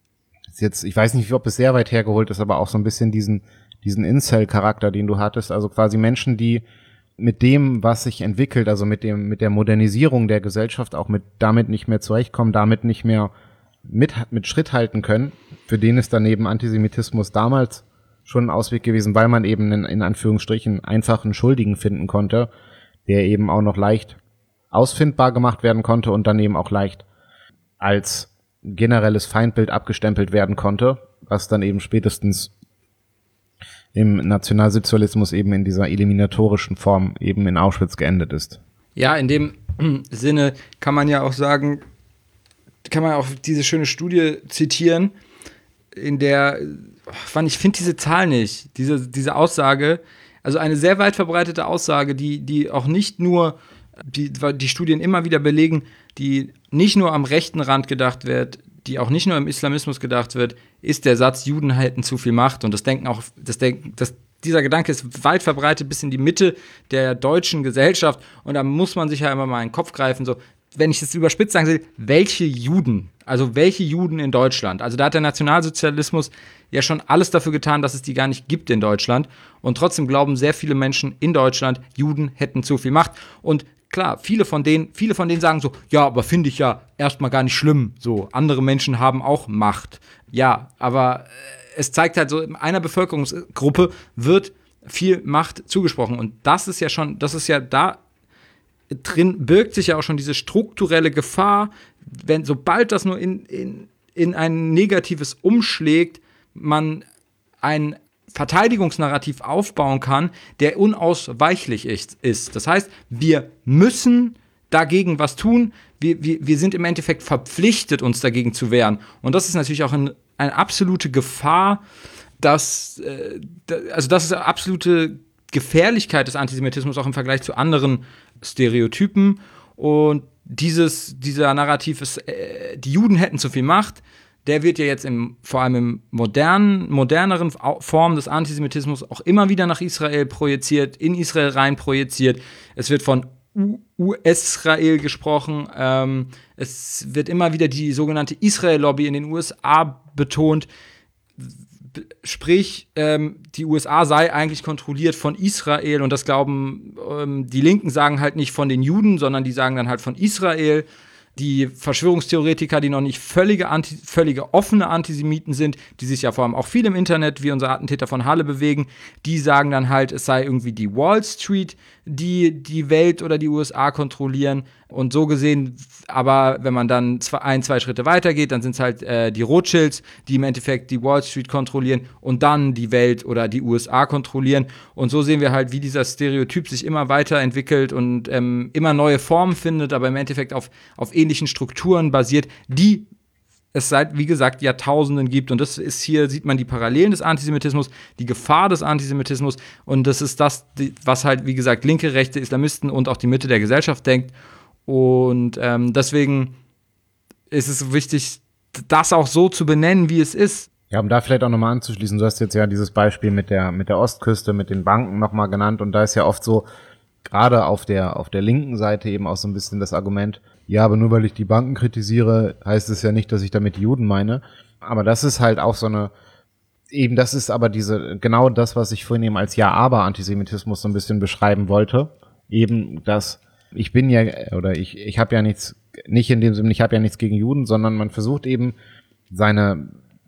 Speaker 2: jetzt, ich weiß nicht, ob es sehr weit hergeholt ist, aber auch so ein bisschen diesen, diesen Incel-Charakter, den du hattest, also quasi Menschen, die mit dem, was sich entwickelt, also mit dem, mit der Modernisierung der Gesellschaft auch mit, damit nicht mehr zurechtkommen, damit nicht mehr mit, mit Schritt halten können. Für den ist daneben Antisemitismus damals schon ein Ausweg gewesen, weil man eben in, in Anführungsstrichen einfachen Schuldigen finden konnte, der eben auch noch leicht ausfindbar gemacht werden konnte und dann eben auch leicht als generelles Feindbild abgestempelt werden konnte, was dann eben spätestens im Nationalsozialismus eben in dieser eliminatorischen Form eben in Auschwitz geendet ist.
Speaker 3: Ja, in dem Sinne kann man ja auch sagen, kann man auch diese schöne Studie zitieren, in der, ich finde diese Zahl nicht, diese, diese Aussage, also eine sehr weit verbreitete Aussage, die, die auch nicht nur, die, die Studien immer wieder belegen, die nicht nur am rechten Rand gedacht wird, die auch nicht nur im Islamismus gedacht wird, ist der Satz, Juden halten zu viel Macht. Und das denken auch, das denken, das dieser Gedanke ist weit verbreitet bis in die Mitte der deutschen Gesellschaft. Und da muss man sich ja immer mal in den Kopf greifen, so, wenn ich das überspitzt sagen will, welche Juden, also welche Juden in Deutschland? Also da hat der Nationalsozialismus ja schon alles dafür getan, dass es die gar nicht gibt in Deutschland. Und trotzdem glauben sehr viele Menschen in Deutschland, Juden hätten zu viel Macht. Und klar, viele von denen, viele von denen sagen so, ja, aber finde ich ja erstmal gar nicht schlimm. So, andere Menschen haben auch Macht. Ja, aber es zeigt halt so, in einer Bevölkerungsgruppe wird viel Macht zugesprochen. Und das ist ja schon, das ist ja da drin birgt sich ja auch schon diese strukturelle Gefahr, wenn sobald das nur in, in, in ein Negatives umschlägt, man ein Verteidigungsnarrativ aufbauen kann, der unausweichlich ist. Das heißt, wir müssen dagegen was tun. Wir, wir, wir sind im Endeffekt verpflichtet, uns dagegen zu wehren. Und das ist natürlich auch ein, eine absolute Gefahr, dass, äh, also das ist eine absolute Gefährlichkeit des Antisemitismus auch im Vergleich zu anderen Stereotypen. Und dieses, dieser Narrativ ist, äh, die Juden hätten zu viel Macht, der wird ja jetzt im, vor allem im modernen, moderneren Form des Antisemitismus auch immer wieder nach Israel projiziert, in Israel rein projiziert. Es wird von U S-Israel gesprochen. Ähm, es wird immer wieder die sogenannte Israel-Lobby in den U S A betont. Sprich, ähm, die U S A sei eigentlich kontrolliert von Israel und das glauben, ähm, die Linken sagen halt nicht von den Juden, sondern die sagen dann halt von Israel. Die Verschwörungstheoretiker, die noch nicht völlige, Anti- völlige offene Antisemiten sind, die sich ja vor allem auch viel im Internet, wie unser Attentäter von Halle, bewegen, die sagen dann halt, es sei irgendwie die Wall Street, die die Welt oder die U S A kontrollieren. Und so gesehen, aber wenn man dann zwei, ein, zwei Schritte weiter geht, dann sind es halt äh, die Rothschilds, die im Endeffekt die Wall Street kontrollieren und dann die Welt oder die U S A kontrollieren. Und so sehen wir halt, wie dieser Stereotyp sich immer weiterentwickelt und ähm, immer neue Formen findet, aber im Endeffekt auf, auf ähnlichen Strukturen basiert, die es seit, wie gesagt, Jahrtausenden gibt. Und das ist hier, sieht man die Parallelen des Antisemitismus, die Gefahr des Antisemitismus. Und das ist das, was halt, wie gesagt, linke, rechte Islamisten und auch die Mitte der Gesellschaft denkt. Und ähm, deswegen ist es wichtig, das auch so zu benennen, wie es ist.
Speaker 2: Ja, um da vielleicht auch nochmal anzuschließen, du hast jetzt ja dieses Beispiel mit der mit der Ostküste, mit den Banken nochmal genannt und da ist ja oft so, gerade auf der auf der linken Seite eben auch so ein bisschen das Argument, ja, aber nur weil ich die Banken kritisiere, heißt es ja nicht, dass ich damit die Juden meine. Aber das ist halt auch so eine, eben das ist aber diese, genau das, was ich vorhin eben als Ja-Aber-Antisemitismus so ein bisschen beschreiben wollte. Eben, dass ich bin ja, oder ich ich habe ja nichts, nicht in dem Sinne, ich habe ja nichts gegen Juden, sondern man versucht eben seine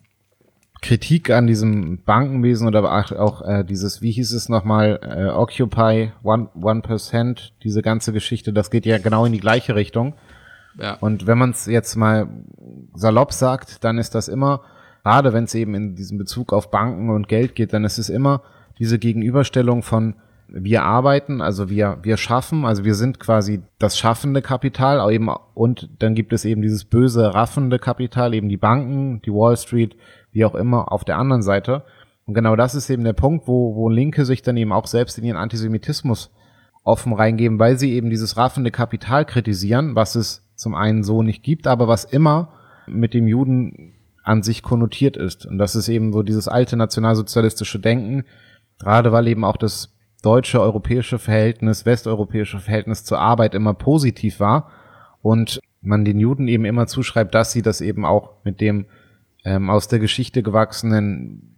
Speaker 2: Kritik an diesem Bankenwesen oder auch äh, dieses, wie hieß es nochmal, äh, Occupy One, One Percent, diese ganze Geschichte, das geht ja genau in die gleiche Richtung. Ja. Und wenn man es jetzt mal salopp sagt, dann ist das immer, gerade wenn es eben in diesem Bezug auf Banken und Geld geht, dann ist es immer diese Gegenüberstellung von wir arbeiten, also wir wir schaffen, also wir sind quasi das schaffende Kapital, aber eben, und dann gibt es eben dieses böse, raffende Kapital, eben die Banken, die Wall Street, wie auch immer, auf der anderen Seite. Und genau das ist eben der Punkt, wo wo Linke sich dann eben auch selbst in ihren Antisemitismus offen reingeben, weil sie eben dieses raffende Kapital kritisieren, was es zum einen so nicht gibt, aber was immer mit dem Juden an sich konnotiert ist. Und das ist eben so dieses alte nationalsozialistische Denken, gerade weil eben auch das deutsche, europäische Verhältnis, westeuropäische Verhältnis zur Arbeit immer positiv war und man den Juden eben immer zuschreibt, dass sie das eben auch mit dem ähm, aus der Geschichte gewachsenen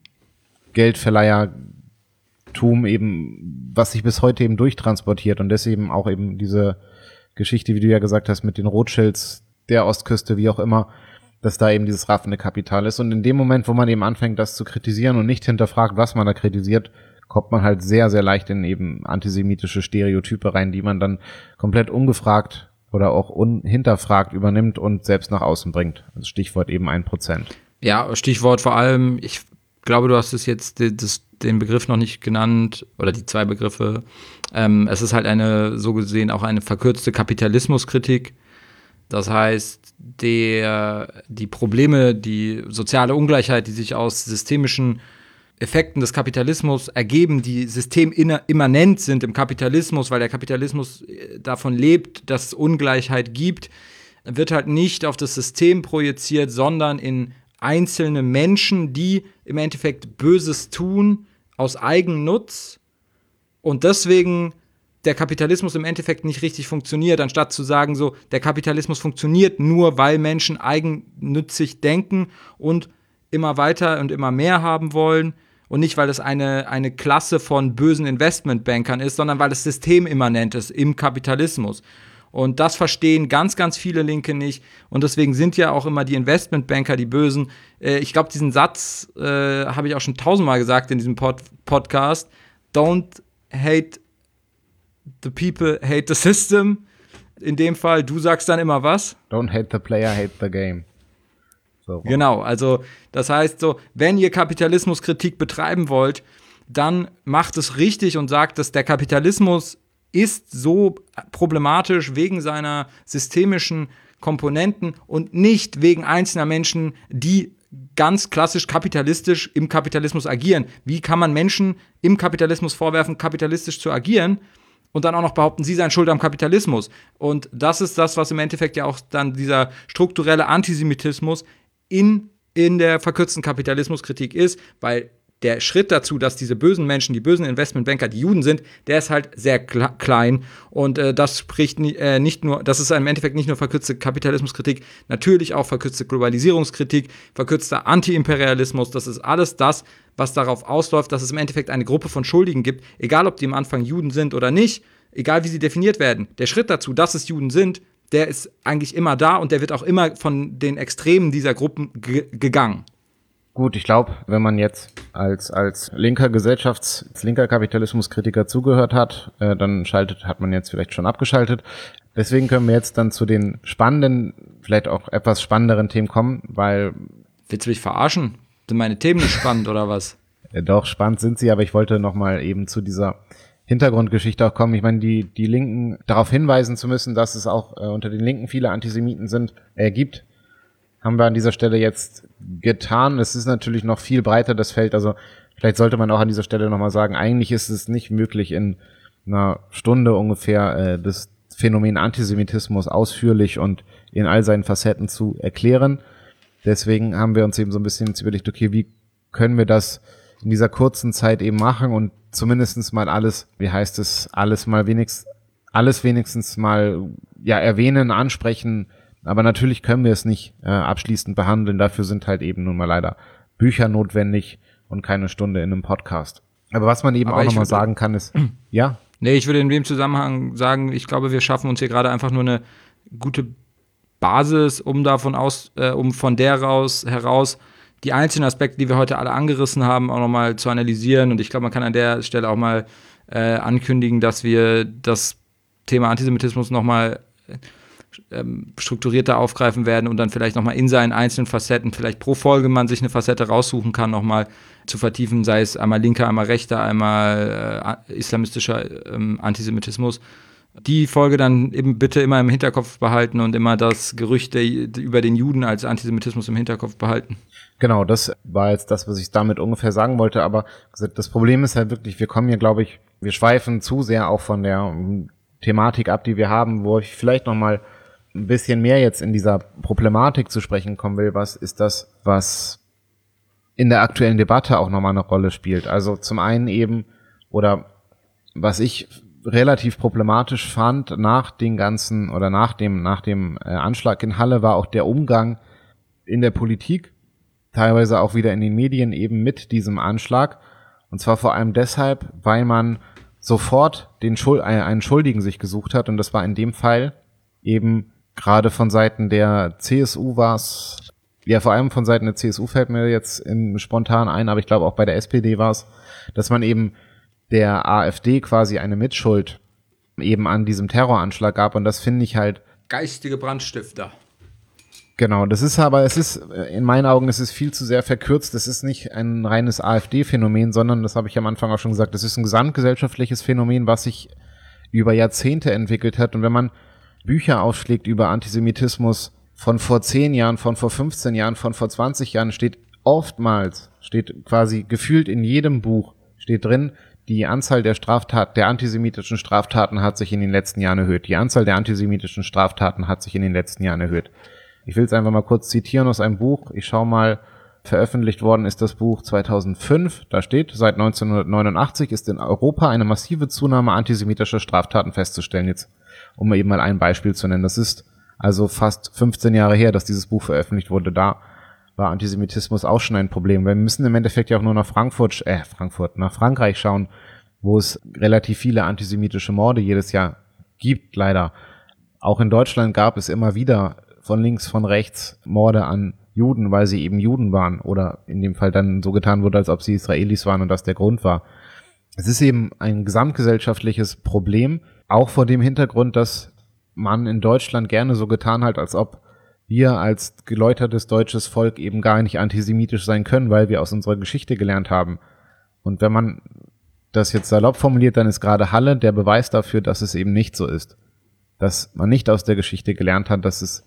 Speaker 2: Geldverleihertum eben, was sich bis heute eben durchtransportiert und deswegen auch eben diese Geschichte, wie du ja gesagt hast, mit den Rothschilds, der Ostküste, wie auch immer, dass da eben dieses raffende Kapital ist. Und in dem Moment, wo man eben anfängt, das zu kritisieren und nicht hinterfragt, was man da kritisiert, kommt man halt sehr, sehr leicht in eben antisemitische Stereotype rein, die man dann komplett ungefragt oder auch unhinterfragt übernimmt und selbst nach außen bringt. Also Stichwort eben ein Prozent.
Speaker 3: Ja, Stichwort vor allem, ich glaube, du hast es jetzt das, den Begriff noch nicht genannt oder die zwei Begriffe. Ähm, es ist halt eine, so gesehen, auch eine verkürzte Kapitalismuskritik. Das heißt, der, die Probleme, die soziale Ungleichheit, die sich aus systemischen Effekten des Kapitalismus ergeben, die systemimmanent sind im Kapitalismus, weil der Kapitalismus davon lebt, dass es Ungleichheit gibt, wird halt nicht auf das System projiziert, sondern in einzelne Menschen, die im Endeffekt Böses tun, aus Eigennutz und deswegen der Kapitalismus im Endeffekt nicht richtig funktioniert, anstatt zu sagen, so, der Kapitalismus funktioniert nur, weil Menschen eigennützig denken und immer weiter und immer mehr haben wollen und nicht, weil es eine, eine Klasse von bösen Investmentbankern ist, sondern weil es systemimmanent ist im Kapitalismus. Und das verstehen ganz, ganz viele Linke nicht. Und deswegen sind ja auch immer die Investmentbanker die Bösen. Äh, ich glaube, diesen Satz äh, habe ich auch schon tausendmal gesagt in diesem Pod- Podcast. Don't hate the people, hate the system. In dem Fall, du sagst dann immer was?
Speaker 2: Don't hate the player, hate the game. So.
Speaker 3: Genau, also das heißt so, wenn ihr Kapitalismuskritik betreiben wollt, dann macht es richtig und sagt, dass der Kapitalismus ist so problematisch wegen seiner systemischen Komponenten und nicht wegen einzelner Menschen, die ganz klassisch kapitalistisch im Kapitalismus agieren. Wie kann man Menschen im Kapitalismus vorwerfen, kapitalistisch zu agieren und dann auch noch behaupten, sie seien schuld am Kapitalismus? Und das ist das, was im Endeffekt ja auch dann dieser strukturelle Antisemitismus in, in der verkürzten Kapitalismuskritik ist, weil der Schritt dazu, dass diese bösen Menschen, die bösen Investmentbanker, die Juden sind, der ist halt sehr kle- klein. Und äh, das spricht ni- äh, nicht nur, das ist im Endeffekt nicht nur verkürzte Kapitalismuskritik, natürlich auch verkürzte Globalisierungskritik, verkürzter Antiimperialismus. Das ist alles das, was darauf ausläuft, dass es im Endeffekt eine Gruppe von Schuldigen gibt, egal ob die am Anfang Juden sind oder nicht, egal wie sie definiert werden. Der Schritt dazu, dass es Juden sind, der ist eigentlich immer da und der wird auch immer von den Extremen dieser Gruppen g- gegangen.
Speaker 2: Gut, ich glaube, wenn man jetzt als als linker Gesellschafts-, als linker Kapitalismuskritiker zugehört hat, äh, dann schaltet, hat man jetzt vielleicht schon abgeschaltet. Deswegen können wir jetzt dann zu den spannenden, vielleicht auch etwas spannenderen Themen kommen, weil...
Speaker 3: Willst du mich verarschen? Sind meine Themen nicht spannend oder was?
Speaker 2: Äh, doch, spannend sind sie, aber ich wollte nochmal eben zu dieser Hintergrundgeschichte auch kommen. Ich meine, die die Linken darauf hinweisen zu müssen, dass es auch äh, unter den Linken viele Antisemiten sind, äh, gibt, haben wir an dieser Stelle jetzt getan. Es ist natürlich noch viel breiter, das Feld. Also vielleicht sollte man auch an dieser Stelle nochmal sagen, eigentlich ist es nicht möglich, in einer Stunde ungefähr äh, das Phänomen Antisemitismus ausführlich und in all seinen Facetten zu erklären. Deswegen haben wir uns eben so ein bisschen jetzt überlegt, okay, wie können wir das in dieser kurzen Zeit eben machen und zumindestens mal alles, wie heißt es, alles mal wenigstens, alles wenigstens mal, ja, erwähnen, ansprechen. Aber natürlich können wir es nicht äh, abschließend behandeln. Dafür sind halt eben nun mal leider Bücher notwendig und keine Stunde in einem Podcast. Aber was man eben Aber auch nochmal sagen kann, ist, ja?
Speaker 3: Nee, ich würde in dem Zusammenhang sagen, ich glaube, wir schaffen uns hier gerade einfach nur eine gute Basis, um davon aus, äh, um von der raus heraus die einzelnen Aspekte, die wir heute alle angerissen haben, auch nochmal zu analysieren. Und ich glaube, man kann an der Stelle auch mal äh, ankündigen, dass wir das Thema Antisemitismus nochmal äh, strukturierter aufgreifen werden und dann vielleicht nochmal in seinen einzelnen Facetten, vielleicht pro Folge man sich eine Facette raussuchen kann, nochmal zu vertiefen, sei es einmal linker, einmal rechter, einmal äh, islamistischer ähm, Antisemitismus. Die Folge dann eben bitte immer im Hinterkopf behalten und immer das Gerücht über den Juden als Antisemitismus im Hinterkopf behalten.
Speaker 2: Genau, das war jetzt das, was ich damit ungefähr sagen wollte, aber das Problem ist halt wirklich, wir kommen hier, glaube ich, wir schweifen zu sehr auch von der um, Thematik ab, die wir haben, wo ich vielleicht nochmal ein bisschen mehr jetzt in dieser Problematik zu sprechen kommen will. Was ist das, was in der aktuellen Debatte auch nochmal eine Rolle spielt? Also zum einen eben, oder was ich relativ problematisch fand nach den ganzen, oder nach dem, nach dem äh, Anschlag in Halle, war auch der Umgang in der Politik, teilweise auch wieder in den Medien eben mit diesem Anschlag. Und zwar vor allem deshalb, weil man sofort den Schuld, einen Schuldigen sich gesucht hat. Und das war in dem Fall eben gerade von Seiten der C S U war es, ja vor allem von Seiten der C S U fällt mir jetzt im spontan ein, aber ich glaube auch bei der S P D war es, dass man eben der AfD quasi eine Mitschuld eben an diesem Terroranschlag gab. Und das finde ich halt...
Speaker 3: Geistige Brandstifter.
Speaker 2: Genau, das ist aber, es ist, in meinen Augen, es ist viel zu sehr verkürzt. Das ist nicht ein reines AfD-Phänomen, sondern, das habe ich am Anfang auch schon gesagt, das ist ein gesamtgesellschaftliches Phänomen, was sich über Jahrzehnte entwickelt hat. Und wenn man Bücher aufschlägt über Antisemitismus von vor zehn Jahren, von vor fünfzehn Jahren, von vor zwanzig Jahren, steht oftmals, steht quasi gefühlt in jedem Buch, steht drin, die Anzahl der Straftaten, der antisemitischen Straftaten hat sich in den letzten Jahren erhöht. Die Anzahl der antisemitischen Straftaten hat sich in den letzten Jahren erhöht. Ich will es einfach mal kurz zitieren aus einem Buch. Ich schaue mal, Veröffentlicht worden ist das Buch zweitausendfünf. Da steht, seit neunzehnhundertneunundachtzig ist in Europa eine massive Zunahme antisemitischer Straftaten festzustellen. Jetzt, um eben mal ein Beispiel zu nennen. Das ist also fast fünfzehn Jahre her, dass dieses Buch veröffentlicht wurde. Da war Antisemitismus auch schon ein Problem. Wir müssen im Endeffekt ja auch nur nach Frankfurt, äh, Frankfurt, nach Frankreich schauen, wo es relativ viele antisemitische Morde jedes Jahr gibt, leider. Auch in Deutschland gab es immer wieder von links, von rechts Morde an Juden, weil sie eben Juden waren oder in dem Fall dann so getan wurde, als ob sie Israelis waren und das der Grund war. Es ist eben ein gesamtgesellschaftliches Problem, auch vor dem Hintergrund, dass man in Deutschland gerne so getan hat, als ob wir als geläutertes deutsches Volk eben gar nicht antisemitisch sein können, weil wir aus unserer Geschichte gelernt haben. Und wenn man das jetzt salopp formuliert, dann ist gerade Halle der Beweis dafür, dass es eben nicht so ist. Dass man nicht aus der Geschichte gelernt hat, dass es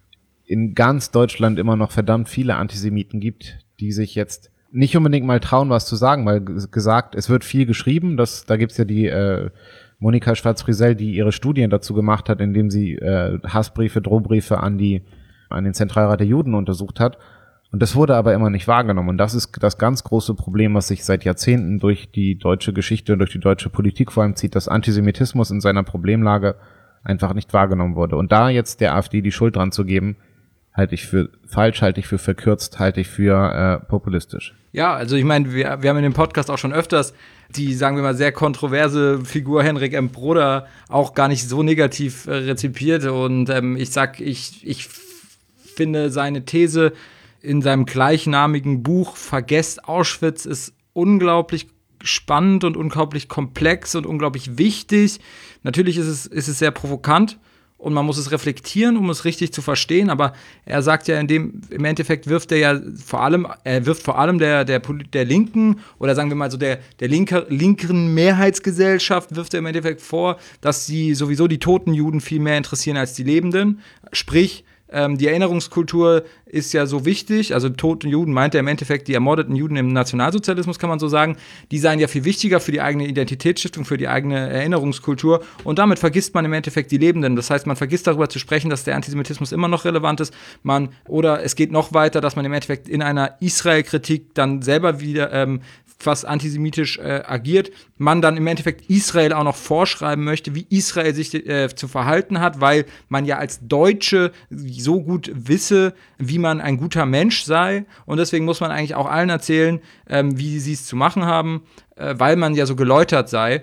Speaker 2: in ganz Deutschland immer noch verdammt viele Antisemiten gibt, die sich jetzt nicht unbedingt mal trauen, was zu sagen, weil gesagt, es wird viel geschrieben, das, da gibt's ja die äh, Monika Schwarz-Frisell, die ihre Studien dazu gemacht hat, indem sie äh, Hassbriefe, Drohbriefe an die an den Zentralrat der Juden untersucht hat. Und das wurde aber immer nicht wahrgenommen. Und das ist das ganz große Problem, was sich seit Jahrzehnten durch die deutsche Geschichte und durch die deutsche Politik vor allem zieht, dass Antisemitismus in seiner Problemlage einfach nicht wahrgenommen wurde. Und da jetzt der AfD die Schuld dran zu geben, halte ich für falsch, halte ich für verkürzt, halte ich für äh, populistisch.
Speaker 3: Ja, also ich meine, wir, wir haben in dem Podcast auch schon öfters die, sagen wir mal, sehr kontroverse Figur Henrik M. Broder auch gar nicht so negativ äh, rezipiert. Und ähm, ich sag, ich, ich finde seine These in seinem gleichnamigen Buch Vergesst Auschwitz ist unglaublich spannend und unglaublich komplex und unglaublich wichtig. Natürlich ist es, ist es sehr provokant und man muss es reflektieren, um es richtig zu verstehen, aber er sagt ja in dem, im Endeffekt wirft er ja vor allem, er wirft vor allem der, der, der Linken oder sagen wir mal so der, der linker, linken Mehrheitsgesellschaft wirft er im Endeffekt vor, dass sie sowieso die toten Juden viel mehr interessieren als die Lebenden, sprich, Ähm, die Erinnerungskultur ist ja so wichtig, also tote Juden meint er im Endeffekt die ermordeten Juden im Nationalsozialismus, kann man so sagen, die seien ja viel wichtiger für die eigene Identitätsstiftung, für die eigene Erinnerungskultur und damit vergisst man im Endeffekt die Lebenden. Das heißt, man vergisst darüber zu sprechen, dass der Antisemitismus immer noch relevant ist, man, oder es geht noch weiter, dass man im Endeffekt in einer Israel-Kritik dann selber wieder ähm, fast antisemitisch äh, agiert, man dann im Endeffekt Israel auch noch vorschreiben möchte, wie Israel sich äh, zu verhalten hat, weil man ja als Deutsche so gut wisse, wie man ein guter Mensch sei und deswegen muss man eigentlich auch allen erzählen, ähm, wie sie es zu machen haben, äh, weil man ja so geläutert sei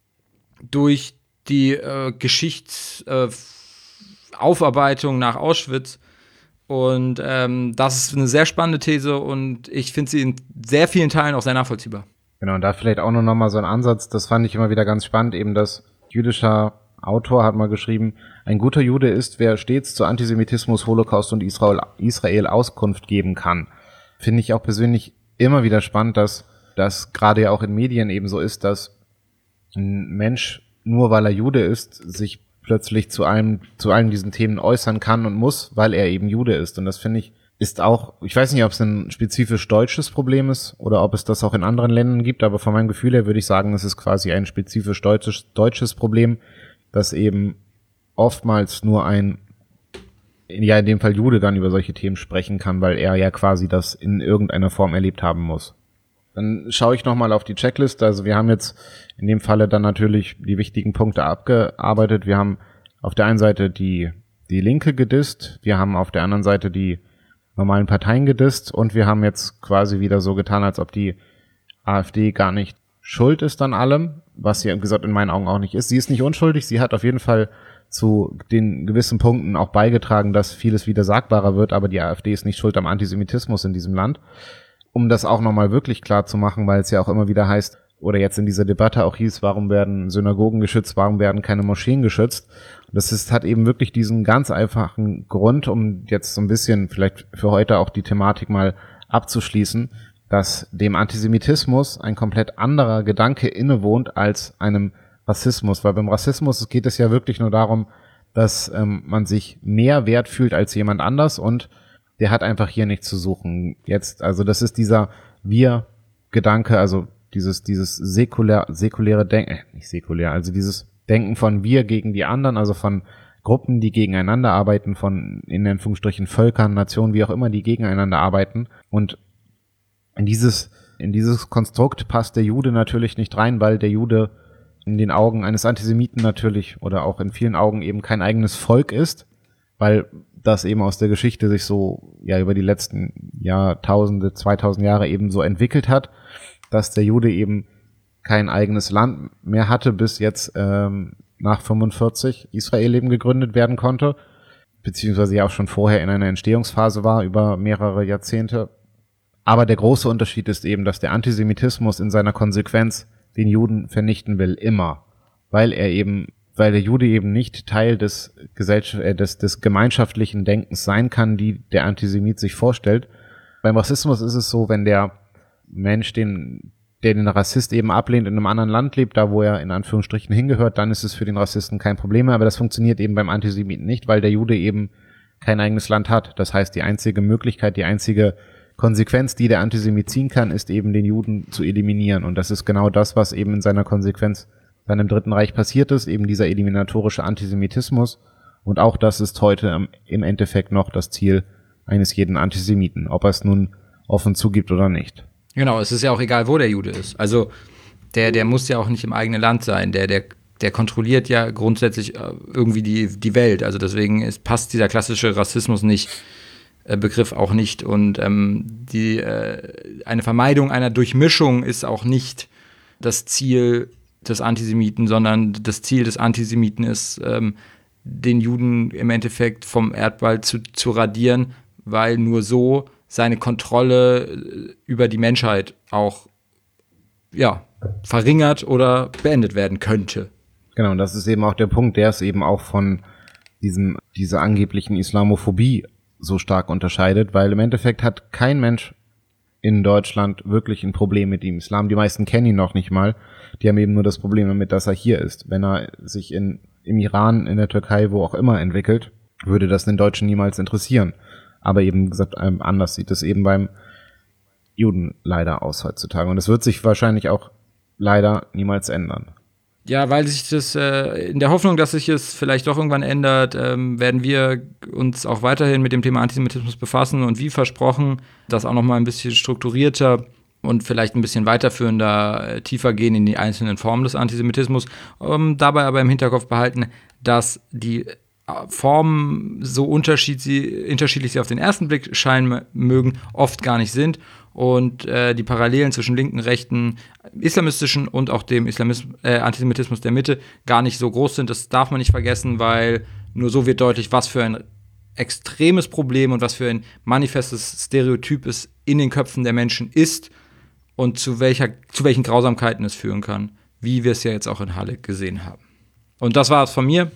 Speaker 3: durch die äh, Geschichtsaufarbeitung äh, nach Auschwitz. Und ähm, das ist eine sehr spannende These und ich finde sie in sehr vielen Teilen auch sehr nachvollziehbar.
Speaker 2: Genau, und da vielleicht auch noch mal so ein Ansatz, das fand ich immer wieder ganz spannend, eben das jüdischer Autor hat mal geschrieben, ein guter Jude ist, wer stets zu Antisemitismus, Holocaust und Israel, Israel Auskunft geben kann. Finde ich auch persönlich immer wieder spannend, dass das gerade ja auch in Medien eben so ist, dass ein Mensch, nur weil er Jude ist, sich plötzlich zu einem, zu allen diesen Themen äußern kann und muss, weil er eben Jude ist. Und das finde ich, ist auch, ich weiß nicht, ob es ein spezifisch deutsches Problem ist oder ob es das auch in anderen Ländern gibt, aber von meinem Gefühl her würde ich sagen, es ist quasi ein spezifisch deutsches, deutsches Problem, dass eben oftmals nur ein, ja in dem Fall Jude dann über solche Themen sprechen kann, weil er ja quasi das in irgendeiner Form erlebt haben muss. Dann schaue ich nochmal auf die Checkliste. Also wir haben jetzt in dem Falle dann natürlich die wichtigen Punkte abgearbeitet. Wir haben auf der einen Seite die, die Linke gedisst, wir haben auf der anderen Seite die normalen Parteien gedisst und wir haben jetzt quasi wieder so getan, als ob die AfD gar nicht schuld ist an allem, was sie, wie gesagt, in meinen Augen auch nicht ist. Sie ist nicht unschuldig, sie hat auf jeden Fall zu den gewissen Punkten auch beigetragen, dass vieles wieder sagbarer wird, aber die AfD ist nicht schuld am Antisemitismus in diesem Land. Um das auch nochmal wirklich klar zu machen, weil es ja auch immer wieder heißt, oder jetzt in dieser Debatte auch hieß, warum werden Synagogen geschützt, warum werden keine Moscheen geschützt? Und das ist, hat eben wirklich diesen ganz einfachen Grund, um jetzt so ein bisschen vielleicht für heute auch die Thematik mal abzuschließen, dass dem Antisemitismus ein komplett anderer Gedanke innewohnt als einem Rassismus. Weil beim Rassismus geht es ja wirklich nur darum, dass ähm, man sich mehr wert fühlt als jemand anders und der hat einfach hier nichts zu suchen. Jetzt, also das ist dieser Wir-Gedanke, also dieses dieses säkulär, säkuläre Denken, äh, nicht säkulär, also dieses Denken von wir gegen die anderen, also von Gruppen, die gegeneinander arbeiten, von in Anführungsstrichen Völkern, Nationen, wie auch immer, die gegeneinander arbeiten und In dieses, in dieses Konstrukt passt der Jude natürlich nicht rein, weil der Jude in den Augen eines Antisemiten natürlich oder auch in vielen Augen eben kein eigenes Volk ist, weil das eben aus der Geschichte sich so ja über die letzten Jahrtausende, zweitausend Jahre eben so entwickelt hat, dass der Jude eben kein eigenes Land mehr hatte, bis jetzt ähm, nach fünfundvierzig Israel eben gegründet werden konnte, beziehungsweise ja auch schon vorher in einer Entstehungsphase war über mehrere Jahrzehnte. Aber der große Unterschied ist eben, dass der Antisemitismus in seiner Konsequenz den Juden vernichten will, immer, weil er eben, weil der Jude eben nicht Teil des Gesellschaft, äh, des, des gemeinschaftlichen Denkens sein kann, die der Antisemit sich vorstellt. Beim Rassismus ist es so, wenn der Mensch, den, der den Rassist eben ablehnt, in einem anderen Land lebt, da wo er in Anführungsstrichen hingehört, dann ist es für den Rassisten kein Problem mehr, aber das funktioniert eben beim Antisemiten nicht, weil der Jude eben kein eigenes Land hat. Das heißt, die einzige Möglichkeit, die einzige Konsequenz, die der Antisemit ziehen kann, ist eben den Juden zu eliminieren. Und das ist genau das, was eben in seiner Konsequenz dann im Dritten Reich passiert ist, eben dieser eliminatorische Antisemitismus. Und auch das ist heute im Endeffekt noch das Ziel eines jeden Antisemiten, ob er es nun offen zugibt oder nicht.
Speaker 3: Genau, es ist ja auch egal, wo der Jude ist. Also der, der muss ja auch nicht im eigenen Land sein. Der, der, der kontrolliert ja grundsätzlich irgendwie die, die Welt. Also deswegen ist, passt dieser klassische Rassismus nicht. Begriff auch nicht und ähm, die äh, eine Vermeidung einer Durchmischung ist auch nicht das Ziel des Antisemiten, sondern das Ziel des Antisemiten ist, ähm, den Juden im Endeffekt vom Erdball zu, zu radieren, weil nur so seine Kontrolle über die Menschheit auch ja, verringert oder beendet werden könnte.
Speaker 2: Genau, und das ist eben auch der Punkt, der es eben auch von diesem dieser angeblichen Islamophobie so stark unterscheidet, weil im Endeffekt hat kein Mensch in Deutschland wirklich ein Problem mit dem Islam. Die meisten kennen ihn noch nicht mal. Die haben eben nur das Problem damit, dass er hier ist. Wenn er sich in, im Iran, in der Türkei, wo auch immer entwickelt, würde das den Deutschen niemals interessieren. Aber eben gesagt, anders sieht es eben beim Juden leider aus heutzutage. Und es wird sich wahrscheinlich auch leider niemals ändern.
Speaker 3: Ja, weil sich das, äh, in der Hoffnung, dass sich es vielleicht doch irgendwann ändert, ähm, werden wir uns auch weiterhin mit dem Thema Antisemitismus befassen und wie versprochen, das auch noch mal ein bisschen strukturierter und vielleicht ein bisschen weiterführender, äh, tiefer gehen in die einzelnen Formen des Antisemitismus. Ähm, dabei aber im Hinterkopf behalten, dass die Formen, so unterschiedlich, unterschiedlich sie auf den ersten Blick scheinen mögen, oft gar nicht sind. Und äh, die Parallelen zwischen linken, rechten, islamistischen und auch dem Islamismus, äh, Antisemitismus der Mitte gar nicht so groß sind. Das darf man nicht vergessen, weil nur so wird deutlich, was für ein extremes Problem und was für ein manifestes Stereotyp es in den Köpfen der Menschen ist und zu, welcher, zu welchen Grausamkeiten es führen kann, wie wir es ja jetzt auch in Halle gesehen haben. Und das war es von mir.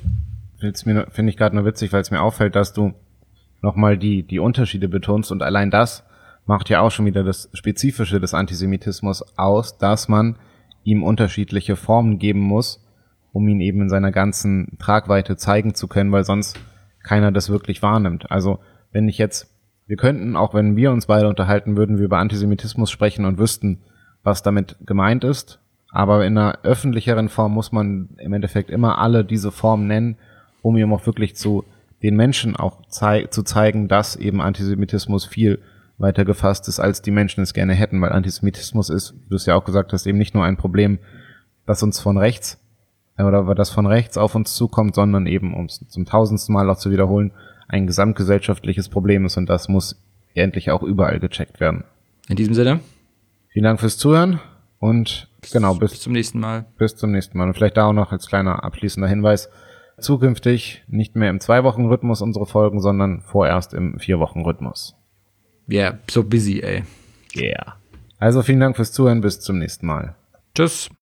Speaker 2: Finde ich gerade nur witzig, weil es mir auffällt, dass du nochmal die, die Unterschiede betonst und allein das macht ja auch schon wieder das Spezifische des Antisemitismus aus, dass man ihm unterschiedliche Formen geben muss, um ihn eben in seiner ganzen Tragweite zeigen zu können, weil sonst keiner das wirklich wahrnimmt. Also wenn ich jetzt, wir könnten, auch wenn wir uns beide unterhalten, würden wir über Antisemitismus sprechen und wüssten, was damit gemeint ist, aber in einer öffentlicheren Form muss man im Endeffekt immer alle diese Formen nennen, um ihm auch wirklich zu den Menschen auch zei- zu zeigen, dass eben Antisemitismus viel weiter gefasst ist, als die Menschen es gerne hätten, weil Antisemitismus ist, wie du es ja auch gesagt hast, eben nicht nur ein Problem, das uns von rechts oder das von rechts auf uns zukommt, sondern eben, um es zum tausendsten Mal auch zu wiederholen, ein gesamtgesellschaftliches Problem ist und das muss endlich auch überall gecheckt werden.
Speaker 3: In diesem Sinne.
Speaker 2: Vielen Dank fürs Zuhören und bis, genau, bis,
Speaker 3: bis zum nächsten Mal.
Speaker 2: Bis zum nächsten Mal. Und vielleicht da auch noch als kleiner abschließender Hinweis, zukünftig nicht mehr im Zwei-Wochen-Rhythmus unsere Folgen, sondern vorerst im Vier-Wochen-Rhythmus.
Speaker 3: Ja, yeah, so busy, ey.
Speaker 2: Yeah. Also vielen Dank fürs Zuhören, bis zum nächsten Mal.
Speaker 3: Tschüss.